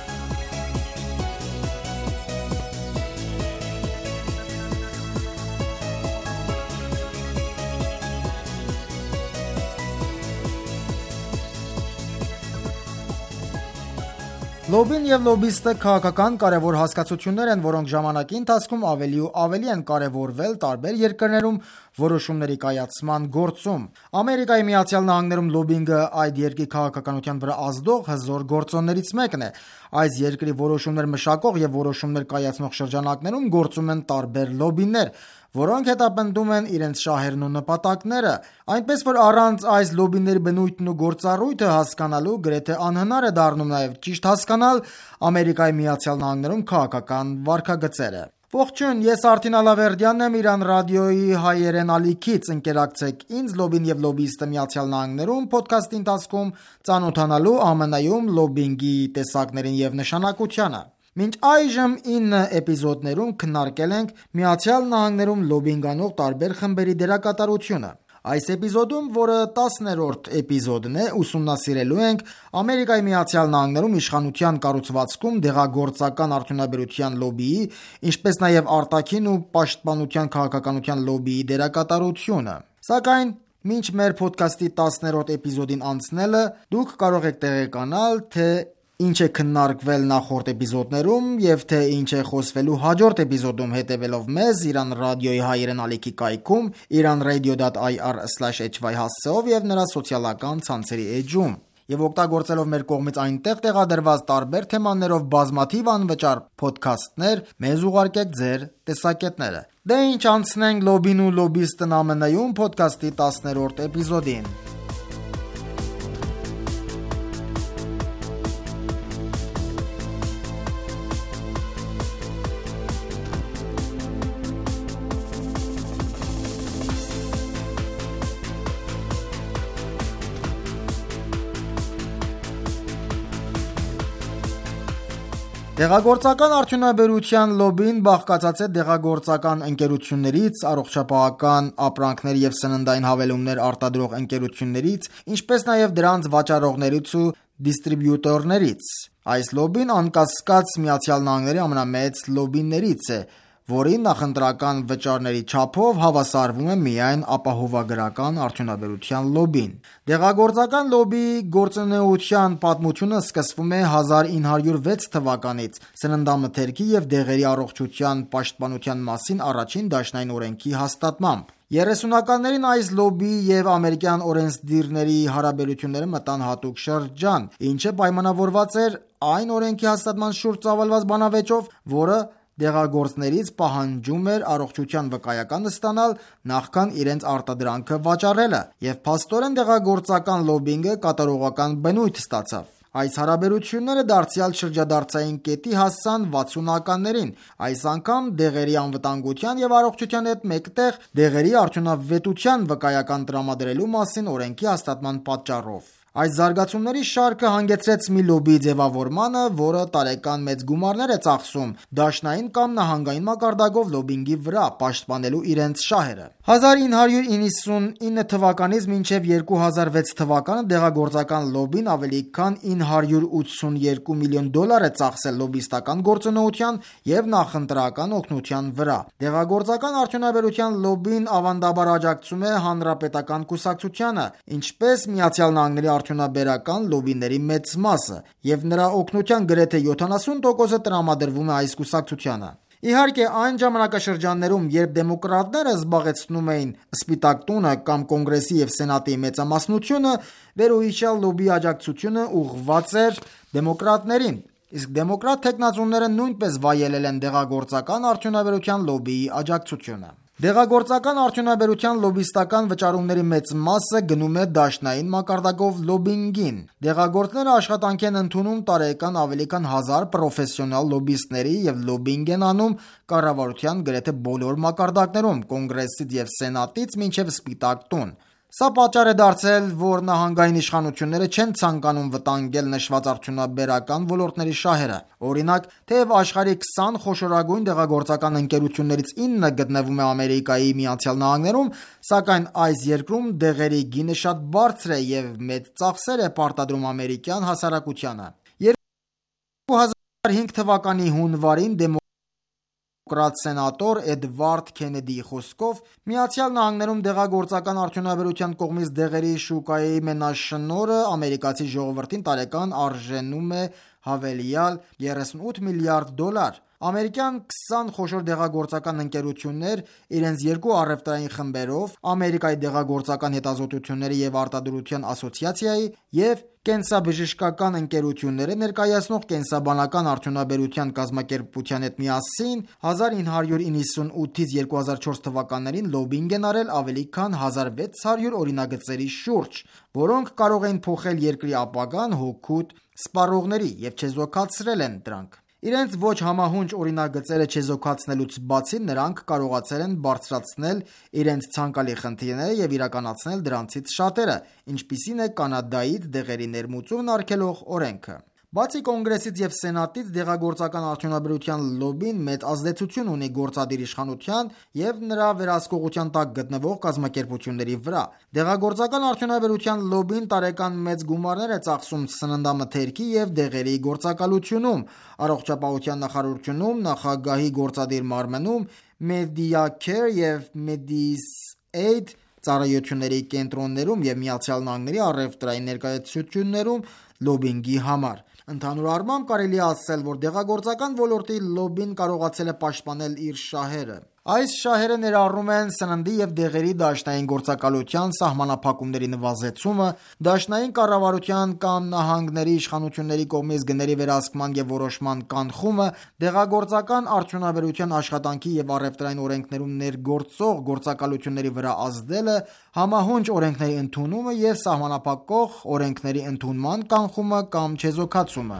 Լոբին և լոբիստը քաղաքական կարևոր հասկացություններ են, որոնք ժամանակի ընթացքում ավելի ու ավելի են կարևորվել տարբեր երկրներում որոշումների կայացման գործում։ Ամերիկայի Միացյալ Նահանգներում լոբինգը այդ երկրի քաղաքականության վրա ազդող հզոր գործոններից մեկն է։ Այս երկրի որոշումներ մշակող և որոշումներ կայացնող շրջանակներում գործում են տարբեր լոբիներ, որոնք հետապնդում են իրենց շահերն ու նպատակները, այնպես որ առանց այս լոբիների բնույթն ու գործառույթը հասկանալու գրեթե անհնար է դառնում նաև ճիշտ հասկանալ Ամերիկայի Միացյալ Նահանգներում քաղաքական վարքագծերը։ Ողջույն, ես Արթին Ալավերդյանն եմ Իran ռադիոյի հայերեն ալիքից, ընկերակցեք ինձ լոբին և լոբիստը Միացյալ Նահանգներում փոդքասթի ընթացքում ծանոթանալու ԱՄՆ-ում լոբինգի տեսակներին և նշանակությանը։ Մինչ այժմ 9 էպիզոդներում քննարկել ենք Միացյալ Նահանգներում լոբինգ անող տարբեր խմբերի դերակատարությունը։ Այս էպիզոդում, որը 10-րդ էպիզոդն է, ուսումնասիրելու ենք Ամերիկայի Միացյալ Նահանգներում իշխանության կառուցվածքում դեղագործական արդյունաբերության լոբիի, ինչպես նաև արտաքին ու պաշտպանության քաղաքականության լոբիի դերակատարությունը։ Սակայն մինչ մեր փոդքասթի 10-րդ էպիզոդին անցնելը, դուք կարող եք տեղեկանալ, թե ինչ է քննարկվել նախորդ էպիզոդներում և թե ինչ է խոսվելու հաջորդ էպիզոդում հետևելով մեզ Իran ռադիոյի հայերեն ալիքի կայքում iranradio.ir/hy հասցեով և նրա սոցիալական ցանցերի էջում և օգտագործելով մեր կողմից այնտեղ տեղադրված տարբեր թեմաներով բազմաթիվ անվճար փոդքասթներ, մեզ ուղարկեք ձեր տեսակետները։ Դե ինչ, անցնենք լոբին ու լոբիստն ԱՄՆ-ում փոդքասթի 10-րդ էպիզոդին։ Դեղագործական արդյունաբերության լոբին բաղկացած է դեղագործական ընկերություններից, առողջապահական ապրանքներ և սննդային հավելումներ արտադրող ընկերություններից, ինչպես նաև դրանց վաճառողներից ու դիստրիբյուտորներից։ Այս լոբին անկասկած Միացյալ Նահանգների ամենամեծ լոբիներից է, որի նախընտրական վճարների չափով հավասարվում է միայն ապահովագրական արդյունաբերության լոբբին։ Դեղագործական լոբբիի գործունեության պատմությունը սկսվում է 1906 թվականից սննդամթերքի և դեղերի առողջության պաշտպանության մասին առաջին դաշնային օրենքի հաստատմամբ։ 30-ականներին այս լոբբիի և ամերիկյան օրենսդիրների հարաբերությունները մտան հատուկ շրջան, ինչը պայմանավորված էր այն օրենքի հաստատման շուրջ ծավալված բանավեճով, որը դեղագործներից պահանջում էր առողջության վկայական ստանալ նախքան իրենց արտադրանքը վաճառելը, և փաստորեն դեղագործական լոբբինգը կատարողական բնույթ ստացավ։ Այս հարաբերությունները դարձյալ շրջադարձային կետի հասան 60-ականներին, այս անգամ դեղերի անվտանգության և առողջության հետ մեկտեղ դեղերի արդյունավետության վկայական տրամադրելու մասին օրենքի հաստատման պատճառով։ Այս զարգացումների շարքը հանգեցրեց մի լոբբիի ձևավորմանը, որը տարեկան մեծ գումարներ է ծախսում դաշնային կամ նահանգային մակարդակով լոբբինգի վրա, պաշտպանելու իրենց շահերը։ 1999 թվականից մինչև 2006 թվականը դեղագործական լոբբին ավելի քան $982 միլիոն է ծախսել լոբբիստական գործունեության և նախընտրական օգնության վրա։ Դեղագործական արդյունաբերության լոբբին ավանդաբար աջակցում է հանրապետական կուսակցությանը, ինչպես ԱՄՆ արդյունաբերական լոբբիների մեծ մասը, և նրա օգնության գրեթե 70%-ը տրամադրվում է այս կուսակցությանը։ Իհարկե, այն ժամանակաշրջաններում, երբ դեմոկրատները զբաղեցնում էին Սպիտակ տունը կամ Կոնգրեսի և Սենատի մեծամասնությունը, վերոհիշյալ լոբբիի աջակցությունը ուղղված էր դեմոկրատներին, իսկ դեմոկրատ թեկնածուները նույնպես վայելել են դեղագործական արդյունաբերության լոբբիի աջակցությունը։ Դեղագործական արդյունաբերության լոբբիստական վճարումների մեծ մասը գնում է դաշնային մակարդակով լոբբինգին։ Դեղագործները աշխատանքի են ընդունում տարեկան ավելի քան 1000 պրոֆեսիոնալ լոբբիստների և լոբբինգ են անում կառավարության գրեթե բոլոր մակարդակներում՝ Կոնգրեսից և Սենատից մինչև Սպիտակ տուն։ Սա պատճառ է դարձել, որ նահանգային իշխանությունները չեն ցանկանում վտանգել նշված արդյունաբերական ոլորտների շահերը։ Օրինակ, թեև աշխարհի 20 խոշորագույն դեղագործական ընկերություններից 9-ը գտնվում է Ամերիկայի Միացյալ Նահանգներում, սակայն այս երկրում դեղերի գինը շատ բարձր է և մեծ ծախսեր է պարտադրում ամերիկյան հասարակությանը։ 2005 թվականի հունվարին դեմոկրատ սենատոր Էդվարդ Քենեդիի խոսքով, Միացյալ Նահանգներում դեղագործական արդյունաբերության կողմից դեղերի շուկայի մենաշնորհը ամերիկացի ժողովրդին տարեկան արժենում է հավելյալ $38 միլիարդ։ Ամերիկյան 20 խոշոր դեղագործական ընկերություններ իրենց երկու առևտրային խմբերով՝ Ամերիկայի դեղագործական հետազոտությունների և արտադրության ասոցիացիայի և կենսաբժշկական ընկերությունները ներկայացնող կենսաբանական արդյունաբերության կազմակերպության հետ միասին 1998-ից 2004 թվականներին լոբբինգ են արել ավելի քան 1600 օրինագծերի շուրջ, որոնք կարող էին փոխել երկրի ապագան հօգուտ սպառողների և չեզոքացրել են դրանք։ Իրենց ոչ համահունչ օրինագծերը չեզոքացնելուց բացի, նրանք կարողացել են բարձրացնել իրենց ցանկալի խնդիրները և իրականացնել դրանցից շատերը, ինչպիսին է կանադայից դեղերի ներմուծումն արգելող օրենքը։ Բացի Կոնգրեսից և Սենատից, դեղագործական արդյունաբերության լոբբին մեծ ազդեցություն ունի գործադիր իշխանության և նրա վերահսկողության տակ գտնվող կազմակերպությունների վրա։ Դեղագործական արդյունաբերության լոբբին տարեկան մեծ գումարներ է ծախսում սննդամթերքի և դեղերի գործակալությունում, առողջապահության նախարարությունում, նախագահի գործադիր մարմնում, Medicare և Medicaid ծառայությունների կենտրոններում և ԱՄՆ առևտրային ներկայացություններում լոբբինգի համար։ Ընդհանուր առմամբ կարելի է ասել, որ դեղագործական ոլորտի լոբբին կարողացել է պաշտպանել իր շահերը։ Այս շահերը ներառում են սննդի և դեղերի դաշնային գործակալության սահմանափակումների նվազեցումը, դաշնային կառավարության կամ նահանգների իշխանությունների կողմից գների վերահսկման և որոշման կանխումը, դեղագործական արդյունաբերության աշխատանքի և առևտրային օրենքներում ներգործող գործակալությունների վրա ազդելը, համահունչ օրենքների ընդունումը և սահմանափակող օրենքների ընդունման կանխումը կամ չեզոքացումը։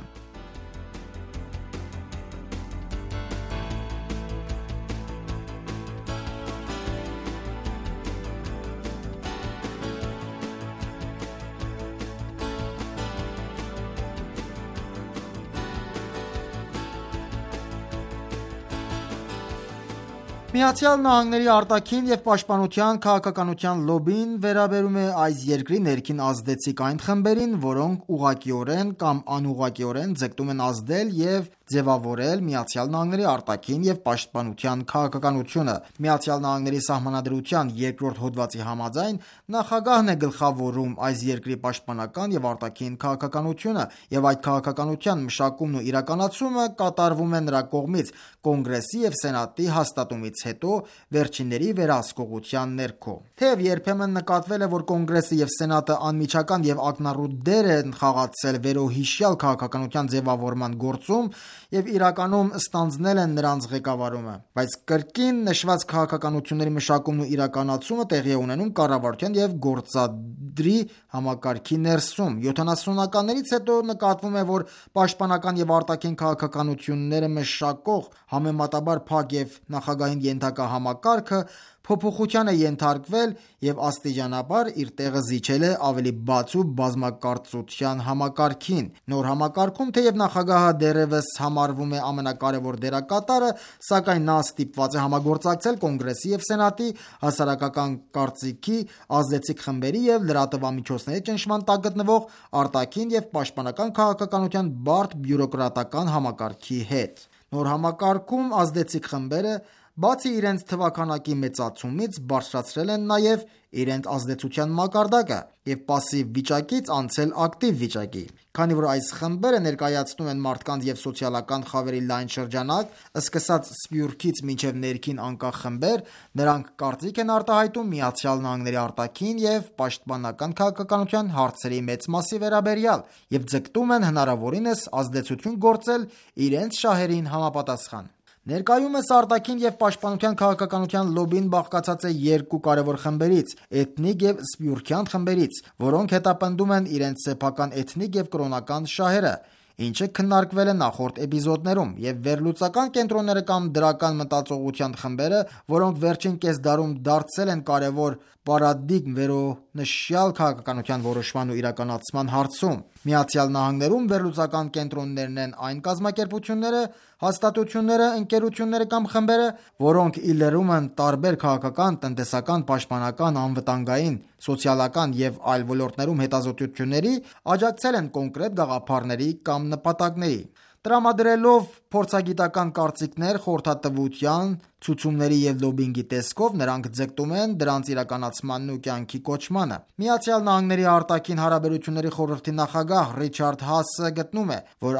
Միացյալ Նահանգների արտաքին և պաշտպանության քաղաքականության լոբբին վերաբերում է այս երկրի ներքին ազդեցիկ այն խմբերին, որոնք ուղղակիորեն կամ անուղղակիորեն ձգտում են ազդել և ձևավորել ԱՄՆ-ի արտաքին և պաշտպանության քաղաքականությունը։ ԱՄՆ-ի Սահմանադրության 2-րդ հոդվածի համաձայն, նախագահն է գլխավորում այս երկրի պաշտպանական և արտաքին քաղաքականությունը, և այդ քաղաքականության մշակումն ու իրականացումը կատարվում է նրա կողմից Կոնգրեսի և Սենատի հաստատումից հետո վերջինների վերահսկողության ներքո։ Թեև երբեմն նկատվել է, որ Կոնգրեսը և Սենատը անմիջական և ակնառու դեր են խաղացել վերոհիշյալ քաղաքականության ձևավորման գործում և իրականում ստանձնել են նրանց ղեկավարումը, բայց կրկին նշված քաղաքականությունների մշակումն ու իրականացումը տեղի է ունենում կառավարության և գործադրի համակարգի ներսում։ 70-ականներից հետո նկատվում է, որ պաշտպանական և արտաքին քաղաքականությունները մշակող համեմատաբար փակ և նախագահին ենթակա համակարգը փոփոխության է ենթարկվել և աստիճանաբար իր տեղը զիջել է ավելի բաց ու բազմակարծության համակարգին։ Նոր համակարգում, թեև նախագահը դեռևս համարվում է ամենակարևոր դերակատարը, սակայն նա ստիպված է համագործակցել Կոնգրեսի և Սենատի, հասարակական կարծիքի, ազդեցիկ խմբերի և լրատվամիջոցների ճնշման տակ գտնվող արտաքին և պաշտպանական քաղաքականության բարդ բյուրոկրատական համակարգի հետ։ Նոր համակարգում ազդեցիկ խմբերը բացի իրենց թվաքանակի մեծացումից, բարձրացրել են նաև իրենց ազդեցության մակարդակը և պասիվ վիճակից անցել ակտիվ վիճակի։ Քանի որ այս խմբերը ներկայացնում են մարդկանց և սոցիալական խավերի լայն շրջանակ, սկսած սփյուռքից մինչև ներքին անկախ խմբեր, նրանք կարծիք են արտահայտում ԱՄՆ-ի արտաքին և պաշտպանական քաղաքականության հարցերի մեծ մասի վերաբերյալ և ձգտում են հնարավորինս ազդեցություն գործել իրենց շահերին համապատասխան։ Ներկայումս արտաքին և պաշտպանության քաղաքականության լոբբին բաղկացած է երկու կարևոր խմբերից՝ էթնիկ և սփյուռքյան խմբերից, որոնք հետապնդում են իրենց սեփական էթնիկ և կրոնական շահերը, ինչը քննարկվել է նախորդ էպիզոդներում, և վերլուծական կենտրոնները կամ դրական մտածողության խմբերը, որոնք վերջին կես դարում դարձել են կարևոր պարադիգմ վերոնշյալ քաղաքականության որոշման ու իրականացման հարցում։ ԱՄՆ-ում վերլուծական կենտրոններն են այն կազմակերպությունները, հաստատությունները, ընկերությունները կամ խմբերը, որոնք ի լրում են տարբեր քաղաքական, տնտեսական, պաշտպանական, անվտանգային, սոցիալական և այլ ոլորտներում հետազոտությունների, աջակցել են կոնկրետ գաղափարների կամ նպատակների։ Տրամադրելով փորձագիտական կարծիքներ խորհրդատվության, ցուցումների և լոբբինգի տեսքով, նրանք ձգտում են դրանց իրականացմանն ու կյանքի կոչմանը։ ԱՄՆ-ի արտաքին հարաբերությունների խորհրդի նախագահ Ռիչարդ Հասը գտնում է, որ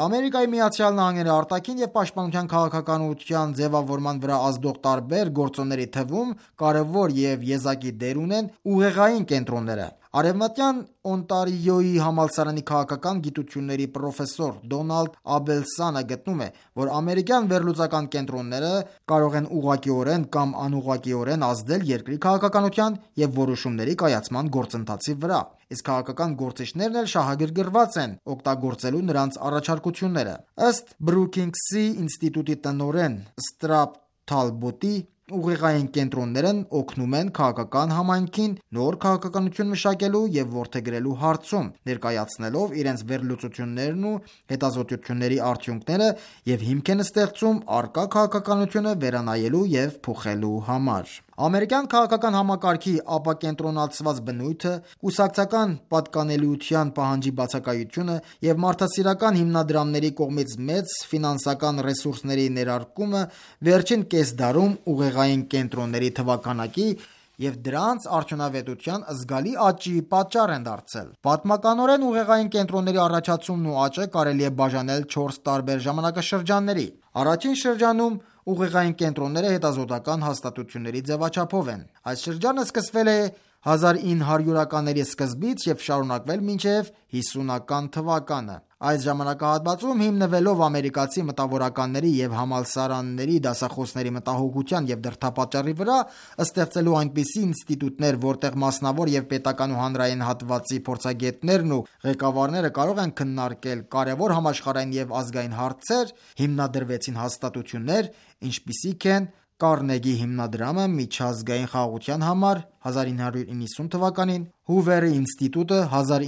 ԱՄՆ-ի արտաքին և պաշտպանության քաղաքականության ձևավորման վրա ազդող տարբեր գործոնների թվում կարևոր և եզակի դեր ունեն ուղեղային կենտրոնները։ Արևմտյան Օնտարիոյի համալսարանի քաղաքական գիտությունների պրոֆեսոր Դոնալդ Աբելսանը գտնում է, որ ամերիկյան վերլուծական կենտրոնները կարող են ուղղակիորեն կամ անուղղակիորեն ազդել երկրի քաղաքականության և որոշումների կայացման գործընթացի վրա, իսկ քաղաքական գործիչներն էլ շահագրգռված են օգտագործելու նրանց առաջարկությունները։ Ըստ Բրուքինգսի ինստիտուտի տնօրեն Ստրափ Թալբոտի, ուղեղային կենտրոններն օգնում են քաղաքական համայնքին նոր քաղաքականություն մշակելու և որդեգրելու հարցում, ներկայացնելով իրենց վերլուծություններն ու հետազոտությունների արդյունքները և հիմք են ստեղծում առկա քաղաքականությունը վերանայելու և փոխելու համար։ Ամերիկյան քաղաքական համակարգի ապակենտրոնացված բնույթը, կուսակցական պատկանելիության պահանջի բացակայությունը և մարդասիրական հիմնադրամների կողմից մեծ ֆինանսական ռեսուրսների ներարկումը վերջին կես դարում ուղեղային կենտրոնների թվաքանակի և դրանց արդյունավետության զգալի աճի պատճառ են դարձել։ Պատմականորեն ուղեղային կենտրոնների առաջացումն ու աճը կարելի է բաժանել 4 տարբեր ժամանակաշրջանների։ Առաջին շրջանում ուղեղային կենտրոնները հետազոտական հաստատությունների ձևաչափով են։ Այս շրջանը սկսվել է 1900-ականների սկզբից և շարունակվել մինչև 50-ական թվականը։ Այս ժամանակահատվածում, հիմնվելով ամերիկացի մտավորականների և համալսարանների դասախոսների մտահոգության և դրդապատճառի վրա, ստեղծելու այնպիսի ինստիտուտներ, որտեղ մասնավոր և պետական ու հանրային հատվածի փորձագետներն ու ղեկավարները կարող են քննարկել կարևոր համաշխարհային և ազգային հարցեր, հիմնադրվեցին հաստատություններ, ինչպիսիք են Կարնեգի հիմնադրամը միջազգային խաղաղության համար 1990 թվականին, Հուվերի ինստիտուտը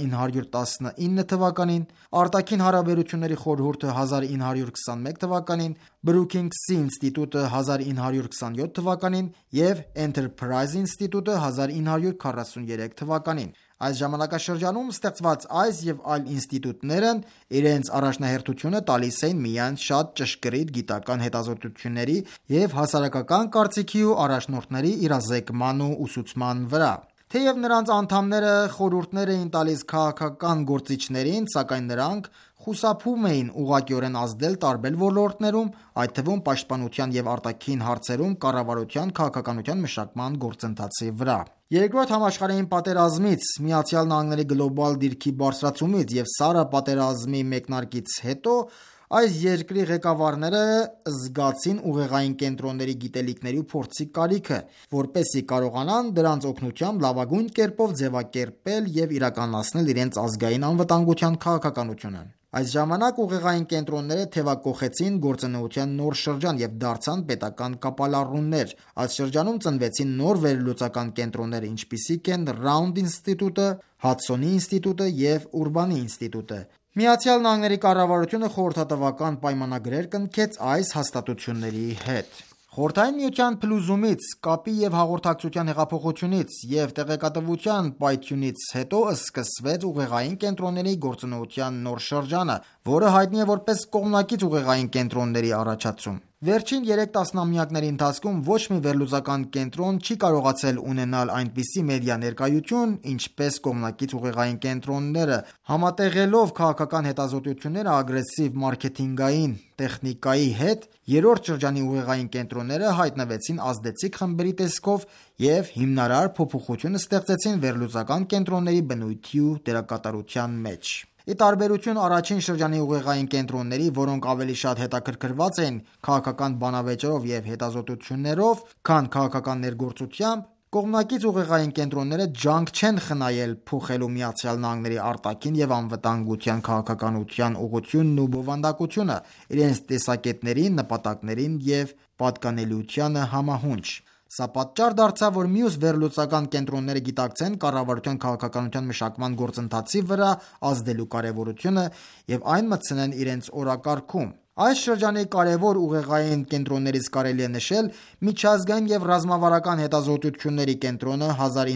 1919 թվականին, Արտաքին հարաբերությունների խորհուրդը 1921 թվականին, Բրուքինգսի ինստիտուտը 1927 թվականին և Enterprise ինստիտուտը 1943 թվականին։ Այս ժամանակաշրջանում ստեղծված այս և այլ ինստիտուտներն իրենց առաջնահերթությունը տալիս էին միայն շատ ճշգրիտ գիտական հետազոտությունների և հասարակական կարծիքի ու առաջնորդների իրազեկման ու ուսուցման վրա։ Թեև նրանց անդամները խորհուրդներ էին տալիս քաղաքական գործիչներին, սակայն նրանք խուսափում էին ուղղակիորեն ազդել տարբեր ոլորտներում, այդ թվում պաշտպանության և արտաքին հարցերում կառավարության քաղաքականության մշակման գործընթացի վրա։ Երկրորդ համաշխարհային պատերազմից, ԱՄՆ-ի գլոբալ դիրքի բարձրացումից և Սառը պատերազմի մեկնարկից հետո այս երկրի ղեկավարները զգացին ուղեղային կենտրոնների գիտելիքների ու փորձի կարիքը, որպեսզի կարողանան դրանց օգնությամբ լավագույն կերպով ձևակերպել և իրականացնել իրենց ազգային անվտանգության քաղաքականությունը։ Այս ժամանակ ուղեղային կենտրոնները թևակոխեցին գործունեության նոր շրջան և դարձան պետական կապալառուներ։ Այս շրջանում ծնվեցին նոր վերլուծական կենտրոններ, ինչպիսիք են Ռաունդ ինստիտուտը, Հադսոնի ինստիտուտը և Ուրբանի ինստիտուտը։ ԱՄՆ կառավարությունը խորհրդատվական պայմանագրեր կնքեց այս հաստատությունների հետ։ Խորհրդային Միության փլուզումից, կապի և հաղորդակցության հեղափոխությունից և տեղեկատվության պայթյունից հետո սկսվեց ուղեղային կենտրոնների գործունեության նոր շրջանը, որը հայտնի է որպես կողմնակից ուղեղային կենտրոնների առաջացում։ Վերջին 3 տասնամյակների ընթացքում ոչ մի վերլուծական կենտրոն չի կարողացել ունենալ այնպիսի մեդիա ներկայություն, ինչպես կողմնակից ուղեղային կենտրոնները, համատեղելով քաղաքական հետազոտությունները ագրեսիվ մարքեթինգային տեխնիկայի հետ, երրորդ շրջանի ուղեղային կենտրոնները հայտնվեցին ազդեցիկ խմբերի տեսքով և հիմնարար փոփոխություն ստեղծեցին վերլուծական կենտրոնների բնույթի ու դերակատարության մեջ։ Ի տարբերություն առաջին շրջանի ուղեղային կենտրոնների, որոնք ավելի շատ հետաքրքրված էին քաղաքական բանավեճերով և հետազոտություններով, քան քաղաքական ներգործությամբ, կողմնակից ուղեղային կենտրոնները ջանք չեն խնայել փոխելու ԱՄՆ-ի արտաքին և անվտանգության քաղաքականության ուղղությունն ու բովանդակությունը՝ իրենց տեսակետներին, նպատակներին և պատկանելիությանը համահունչ։ Սա պատճառ դարձավ, որ մյուս վերլուծական կենտրոնները գիտակցեն կառավարության քաղաքականության մշակման գործընթացի վրա ազդելու կարևորությունը և այն մտցնեն իրենց օրակարգում։ Այս շրջանի կարևոր ուղեղային կենտրոններից կարելի է նշել Միջազգային և ռազմավարական հետազոտությունների կենտրոնը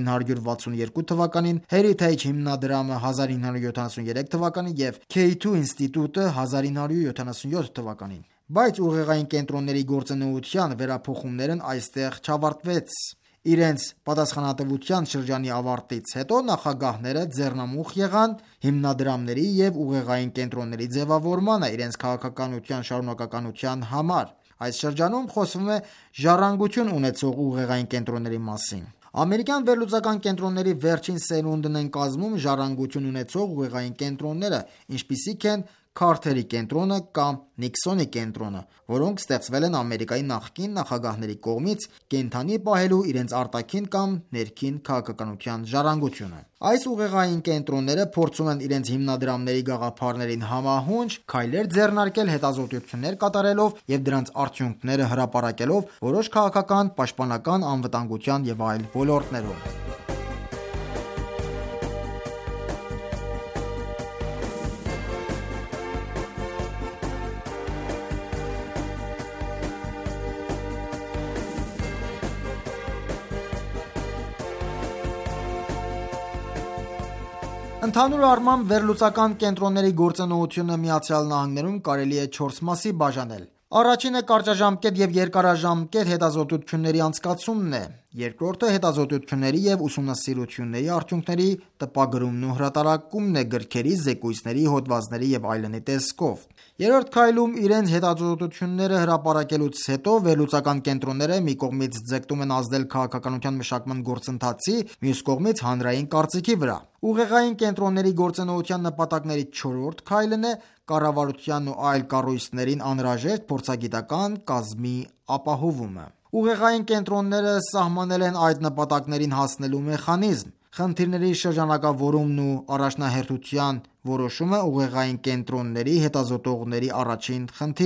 1962 թվականին, Heritage հիմնադրամը 1973 թվականին և K2 ինստիտուտը 1977 թվականին։ Բայց ուղեղային կենտրոնների գործունեության վերափոխումներն այստեղ չավարտվեց։ Իրենց պատասխանատվության շրջանի ավարտից հետո նախագահները ձեռնամուխ եղան հիմնադրամների և ուղեղային կենտրոնների ձևավորմանը իրենց քաղաքականության շարունակականության համար։ Այս շրջանում խոսվում է ժառանգություն ունեցող ուղեղային կենտրոնների մասին։ Ամերիկյան վերլուծական կենտրոնների վերջին սերունդն են կազմում ժառանգություն ունեցող ուղեղային կենտրոնները, ինչպիսիք են Քարթերի կենտրոնը կամ Նիքսոնի կենտրոնը, որոնք ստեղծվել են Ամերիկայի նախկին նախագահների կողմից՝ կենդանի պահելու իրենց արտաքին կամ ներքին քաղաքականության ժառանգությունը։ Այս ուղեղային կենտրոնները փորձում են իրենց հիմնադրամների գաղափարներին համահունչ քայլեր ձեռնարկել հետազոտություններ կատարելով և դրանց արդյունքները հրապարակելով որոշ քաղաքական, պաշտպանական, անվտանգության և այլ ոլորտներում։ Ընդհանուր առմամբ վերլուծական կենտրոնների գործունեությունը ԱՄՆ-ում կարելի է 4 մասի բաժանել։ Առաջինը կարճաժամկետ և երկարաժամկետ հետազոտությունների անցկացումն է, երկրորդը հետազոտությունների և ուսումնասիրությունների արդյունքների տպագրումն ու հրատարակումն է գրքերի, զեկույցների, հոդվածների և այլնի տեսքով։ Երրորդ քայլում իրենց հետազոտությունները հրապարակելուց հետո վերլուծական կենտրոնները մի կողմից ձգտում են ազդել քաղաքականության մշակման գործընթացի, մյուս կողմից հանրային կարծիքի վրա։ Ուղեղային կենտրոնների գործունեության նպատակներից չորրորդ քայլն է կառավարությանն ու այլ կառույցներին անհրաժեշտ փորձագիտական կազմի ապահովումը։ Ուղեղային կենտրոնները սահմանել են այդ նպատակներին հասնելու մեխանիզմ։ Խնդիրների շրջանակավորումն ու առաջնահերթության որոշումը ուղեղային կենտրոնների հետազոտողների առաջին խնդիրն է։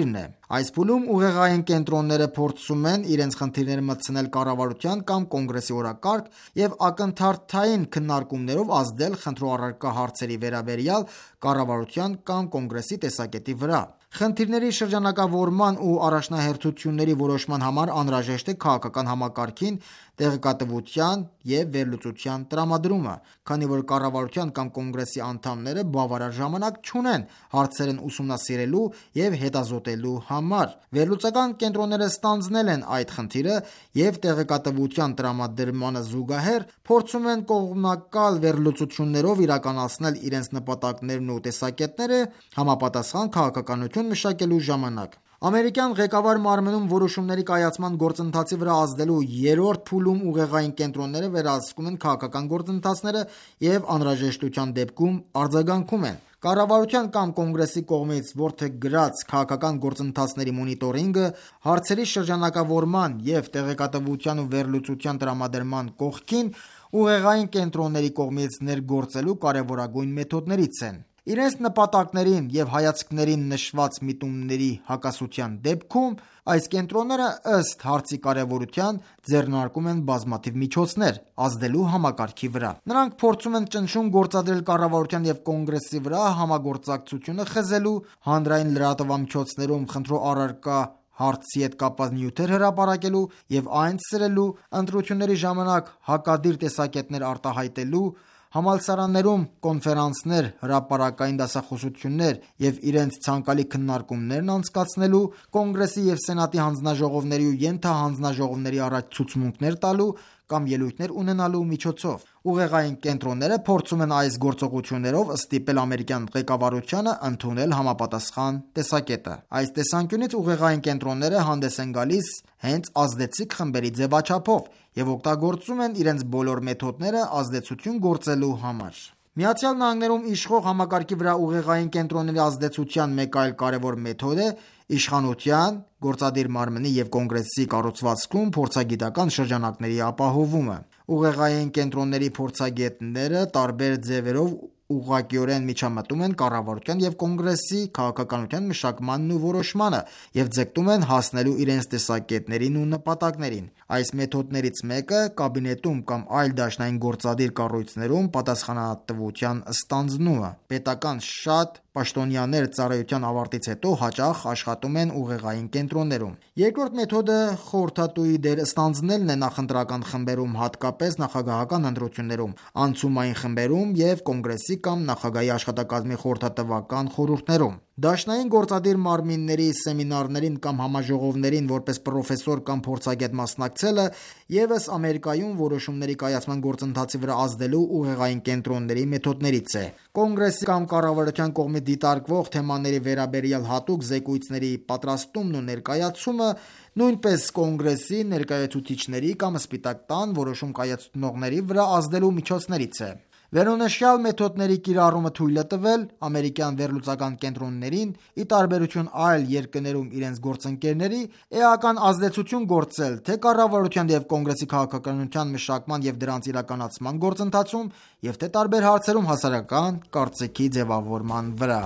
Այս փուլում ուղեղային կենտրոնները փորձում են իրենց խնդիրները մտցնել կառավարության կամ կոնգրեսի օրակարգ և ակնթարթային քննարկումներով ազդել խնդրոառարկա հարցերի վերաբերյալ կառավարության կամ կոնգրեսի տեսակետի վրա։ Խնդիրների շրջանակավորման ու առաջնահերթությունների որոշման համար անհրաժեշտ է քաղաքական համակարգին տեղեկատվության և վերլուծության տրամադրումը, քանի որ կառավարության կամ կոնգրեսի անդամները բավարար ժամանակ չունեն հարցերն ուսումնասիրելու և հետազոտելու համար։ Վերլուծական կենտրոնները ստանձնել են այդ խնդիրը և տեղեկատվության տրամադրմանը զուգահեռ փորձում են կողմնակալ վերլուծություններով իրականացնել իրենց նպատակներն ու տեսակետները համապատասխան քաղաքականություն մշակելու ժամանակ։ Ամերիկյան ղեկավար մարմնում որոշումների կայացման գործընթացի վրա ազդելու երրորդ փուլում ուղեղային կենտրոնները վերահսկում են քաղաքական գործընթացները և անհրաժեշտության դեպքում արձագանքում են։ Կառավարության կամ կոնգրեսի կողմից որդեգրած քաղաքական գործընթացների մոնիտորինգը, հարցերի շրջանակավորման և տեղեկատվության ու վերլուծության տրամադրման կողքին, ուղեղային կենտրոնների կողմից ներգործելու կարևորագույն մեթոդներից են։ Իրենց նպատակներին և հայացքներին նշված միտումների հակասության դեպքում այս կենտրոնները ըստ հարցի կարևորության ձեռնարկում են բազմաթիվ միջոցներ՝ ազդելու համակարգի վրա։ Նրանք փորձում են ճնշում գործադրել կառավարության և կոնգրեսի վրա համագործակցությունը խզելու, հանրային լրատվամիջոցներում խնդրոառարկա հարցի հետ կապված նյութեր հրապարակելու և այն ցրելու, ընտրությունների ժամանակ հակադիր տեսակետներ արտահայտելու, համալսարաններում կոնֆերանսներ, հրապարակային դասախոսություններ և իրենց ցանկալի քննարկումներն անցկացնելու, կոնգրեսի և սենատի հանձնաժողովների ու ենթահանձնաժողովների առաջ ցուցմունքներ տալու կամ ելույթներ ունենալու միջոցով։ Ուղեղային կենտրոնները փորձում են այս գործողություններով ստիպել ամերիկյան ղեկավարությանը ընդունել համապատասխան տեսակետը։ Այս տեսանկյունից ուղեղային կենտրոնները հանդես են գալիս հենց ազդեցիկ խմբերի ձևաչափով և օգտագործում են իրենց բոլոր մեթոդները ազդեցություն գործելու համար։ ԱՄՆ-ում իշխող համակարգի վրա ուղեղային կենտրոնների ազդեցության մեկ այլ կարևոր մեթոդ է իշխանության, գործադիր մարմնի և կոնգրեսի կառուցվածքում փորձագիտական շրջանակների ապահովումը։ Ուղեղային կենտրոնների փորձագետները տարբեր ձևերով ուղղակիորեն միջամտում են կառավարության և կոնգրեսի քաղաքականության մշակմանն ու որոշմանը և ձգտում են հասնելու իրենց տեսակետներին ու նպատակներին։ Այս մեթոդներից մեկը կաբինետում կամ այլ դաշնային գործադիր կառույցներում պատասխանատվության ստանձնումը։ Պետական շատ պաշտոնյաներ ծառայության ավարտից հետո հաճախ աշխատում են ուղեղային կենտրոններում։ Երկրորդ մեթոդը խորհրդատուի դեր ստանձնելն է նախընտրական խմբերում, հատկապես նախագահական ընտրություններում, անցումային խմբերում և կոնգրեսի կամ նախագահի աշխատակազմի խորհրդատվական խորհուրդներում։ Դաշնային գործադիր մարմինների սեմինարներին կամ համաժողովներին որպես պրոֆեսոր կամ փորձագետ մասնակցելը ևս Ամերիկայում որոշումների կայացման գործընթացի վրա ազդելու ուղեղային կենտրոնների մեթոդներից է։ Կոնգրեսի կամ կառավարության կողմից դիտարկվող թեմաների վերաբերյալ հատուկ զեկույցների պատրաստումն ու ներկայացումը նույնպես կոնգրեսի ներկայացուցիչների կամ Սպիտակ տան որոշում կայացնողների վրա ազդելու միջոցներից է։ Վերոնշյալ մեթոդների կիրառումը թույլ է տվել ամերիկյան վերլուծական կենտրոններին, ի տարբերություն այլ երկրներում իրենց գործընկերների, էական ազդեցություն գործել թե կառավարության և կոնգրեսի քաղաքականության մշակման և դրանց իրականացման գործընթացում, և թե տարբեր հարցերում հասարակական կարծիքի ձևավորման վրա։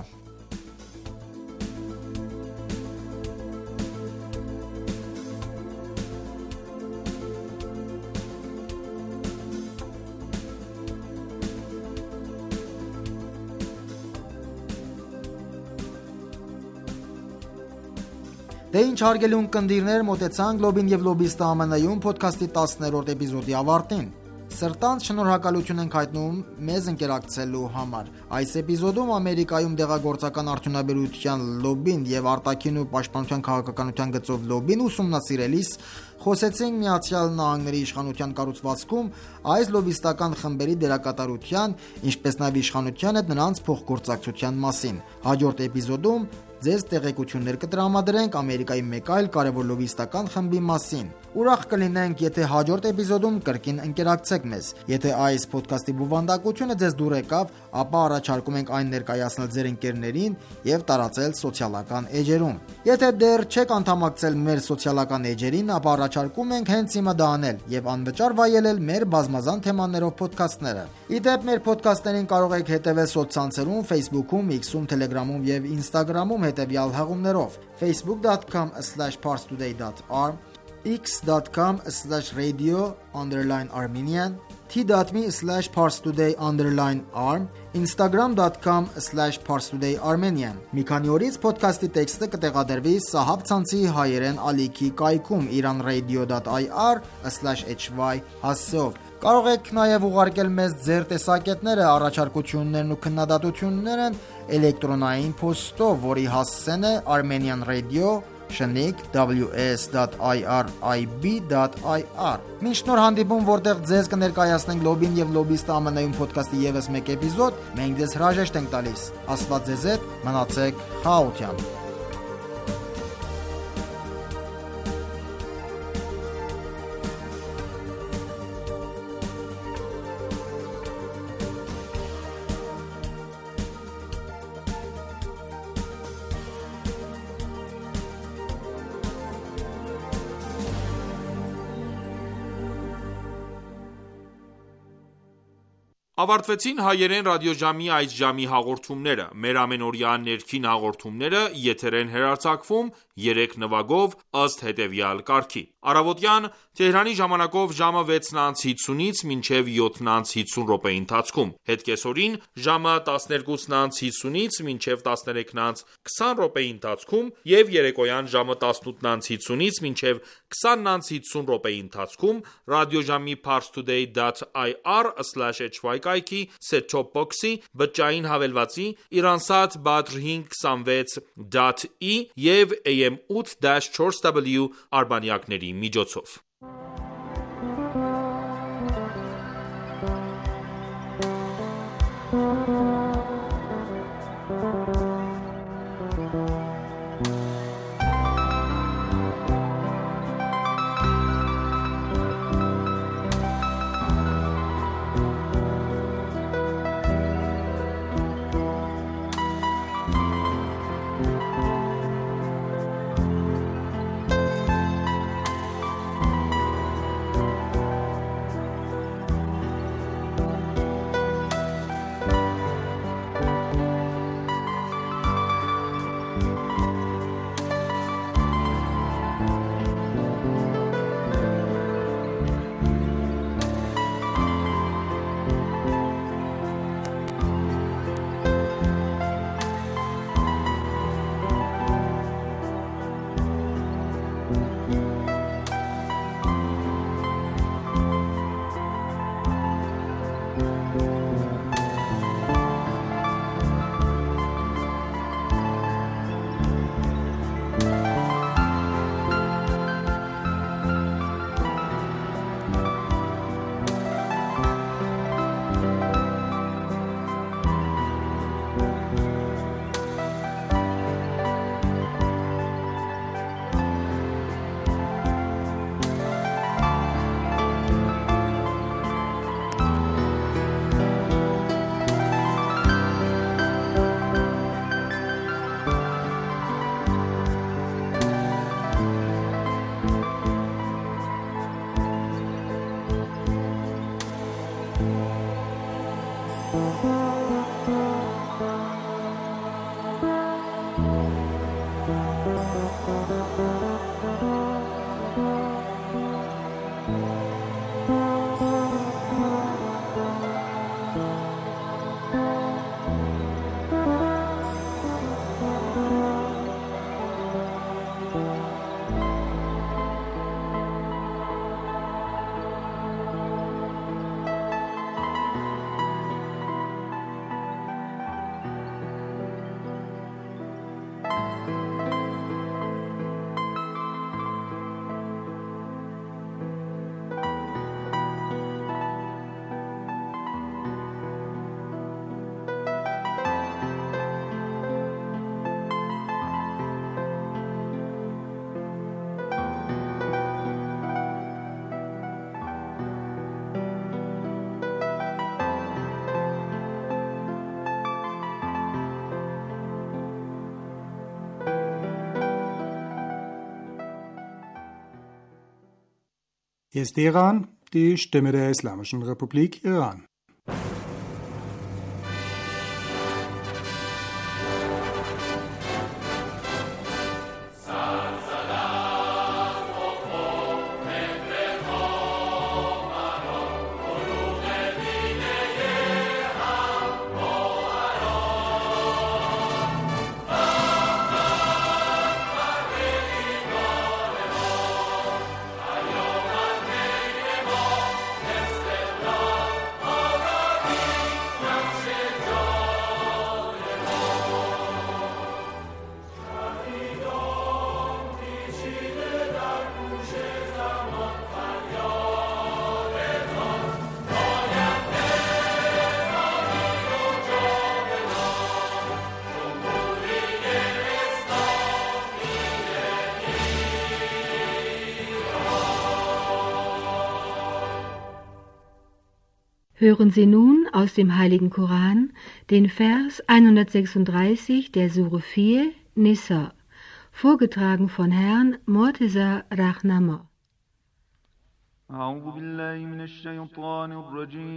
Դե ինչ հարգելի ունկնդիրներ, մոտեցանք Լոբին և լոբիստը ԱՄՆ-ում փոդքասթի 10-րդ էպիզոդի ավարտին։ Սրտանց շնորհակալություն ենք հայտնում մեզ ընկերակցելու համար։ Այս էպիզոդում Ամերիկայում դեղագործական արդյունաբերության լոբին և արտաքին ու պաշտպանության քաղաքականության գծով լոբին ուսումնասիրելիս խոսեցինք ԱՄՆ-ի իշխանության կառուցվածքում այս լոբիստական խմբերի դերակատարության, ինչպես նաև իշխանության հետ նրանց փոխգործակցության մասին։ Հաջորդ էպիզոդում ձեզ տեղեկություններ կտրամադրենք Ամերիկայի մեկ այլ կարևոր լոբիստական խմբի մասին։ Ուրախ կլինենք, եթե հաջորդ էպիզոդում կրկին ընկերակցեք մեզ։ Եթե այս փոդքասթի բովանդակությունը ձեզ դուր եկավ, ապա առաջարկում ենք այն ներկայացնել ձեր ընկերներին և տարածել սոցիալական էջերում։ Եթե դեռ չեք անդամակցել մեր սոցիալական էջերին, ապա առաջարկում ենք հենց հիմա դա անել և անվճար վայելել մեր բազմազան թեմաներով փոդքասթները։ Ի դեպ, մեր փոդքասթներին կարող եք հետևել սոցցանցերում, Facebook-ում, X-ում, Telegram-ում և Instagram-ում հետևյալ հղումներով. facebook.com/parstoday.ir, x.com/radio_Armenian, t.me/parstoday_arm, instagram.com/parstodayarmenian։ Մի քանի օրից ոդքասթի տեքստը կտեղադրվի Sahab ցանցի հայերեն ալիքի կայքում iranradio.ir/hy հասցեով։ Կարող եք նաև ուղարկել մեզ ձեր տեսակետները, առաջարկություններն ու քննադատություններն էլեկտրոնային փոստով, որի հասցեն է armenianradio@ws.irib.ir։ Մինչ նոր հանդիպում, որտեղ ձեզ կներկայացնենք Լոբին եւ Լոբիստը ԱՄՆ-ում ոդքասթի եւս մեկ էպիզոդ, մենք ձեզ հրաժեշտ ենք տալիս։ Աստված ձեզ հետ, մնացեք խաղաղությամբ։ Ավարտվեցին հայերեն ռադիոժամի այս ժամի հաղորդումները։ Մեր ամենօրյա ներքին հաղորդումները եթեր են հեռարձակվում 3 նվագով ըստ հետևյալ կարգի. Առավոտյան Թեհրանի ժամանակով ժամը 6:50-ից մինչև 7:50 րոպեի ընթացքում, հետկեսօրին ժամը 12:50-ից մինչև 13:20 րոպեի ընթացքում եւ երեկոյան ժամը 18:50-ից մինչև 20:50 րոպեի ընթացքում ռադիոժամի parstoday.ir/hy կայքի set-top box-ի, բջջային հավելվածի, Iransat Badr 526.e եւ AM 8-4W արբանյակների միջոցով։ Hier ist Iran, die Stimme der Islamischen Republik Iran. Hören Sie nun aus dem Heiligen Koran den Vers 136 der Sure 4, Nisa, vorgetragen von Herrn Morteza Rahnama.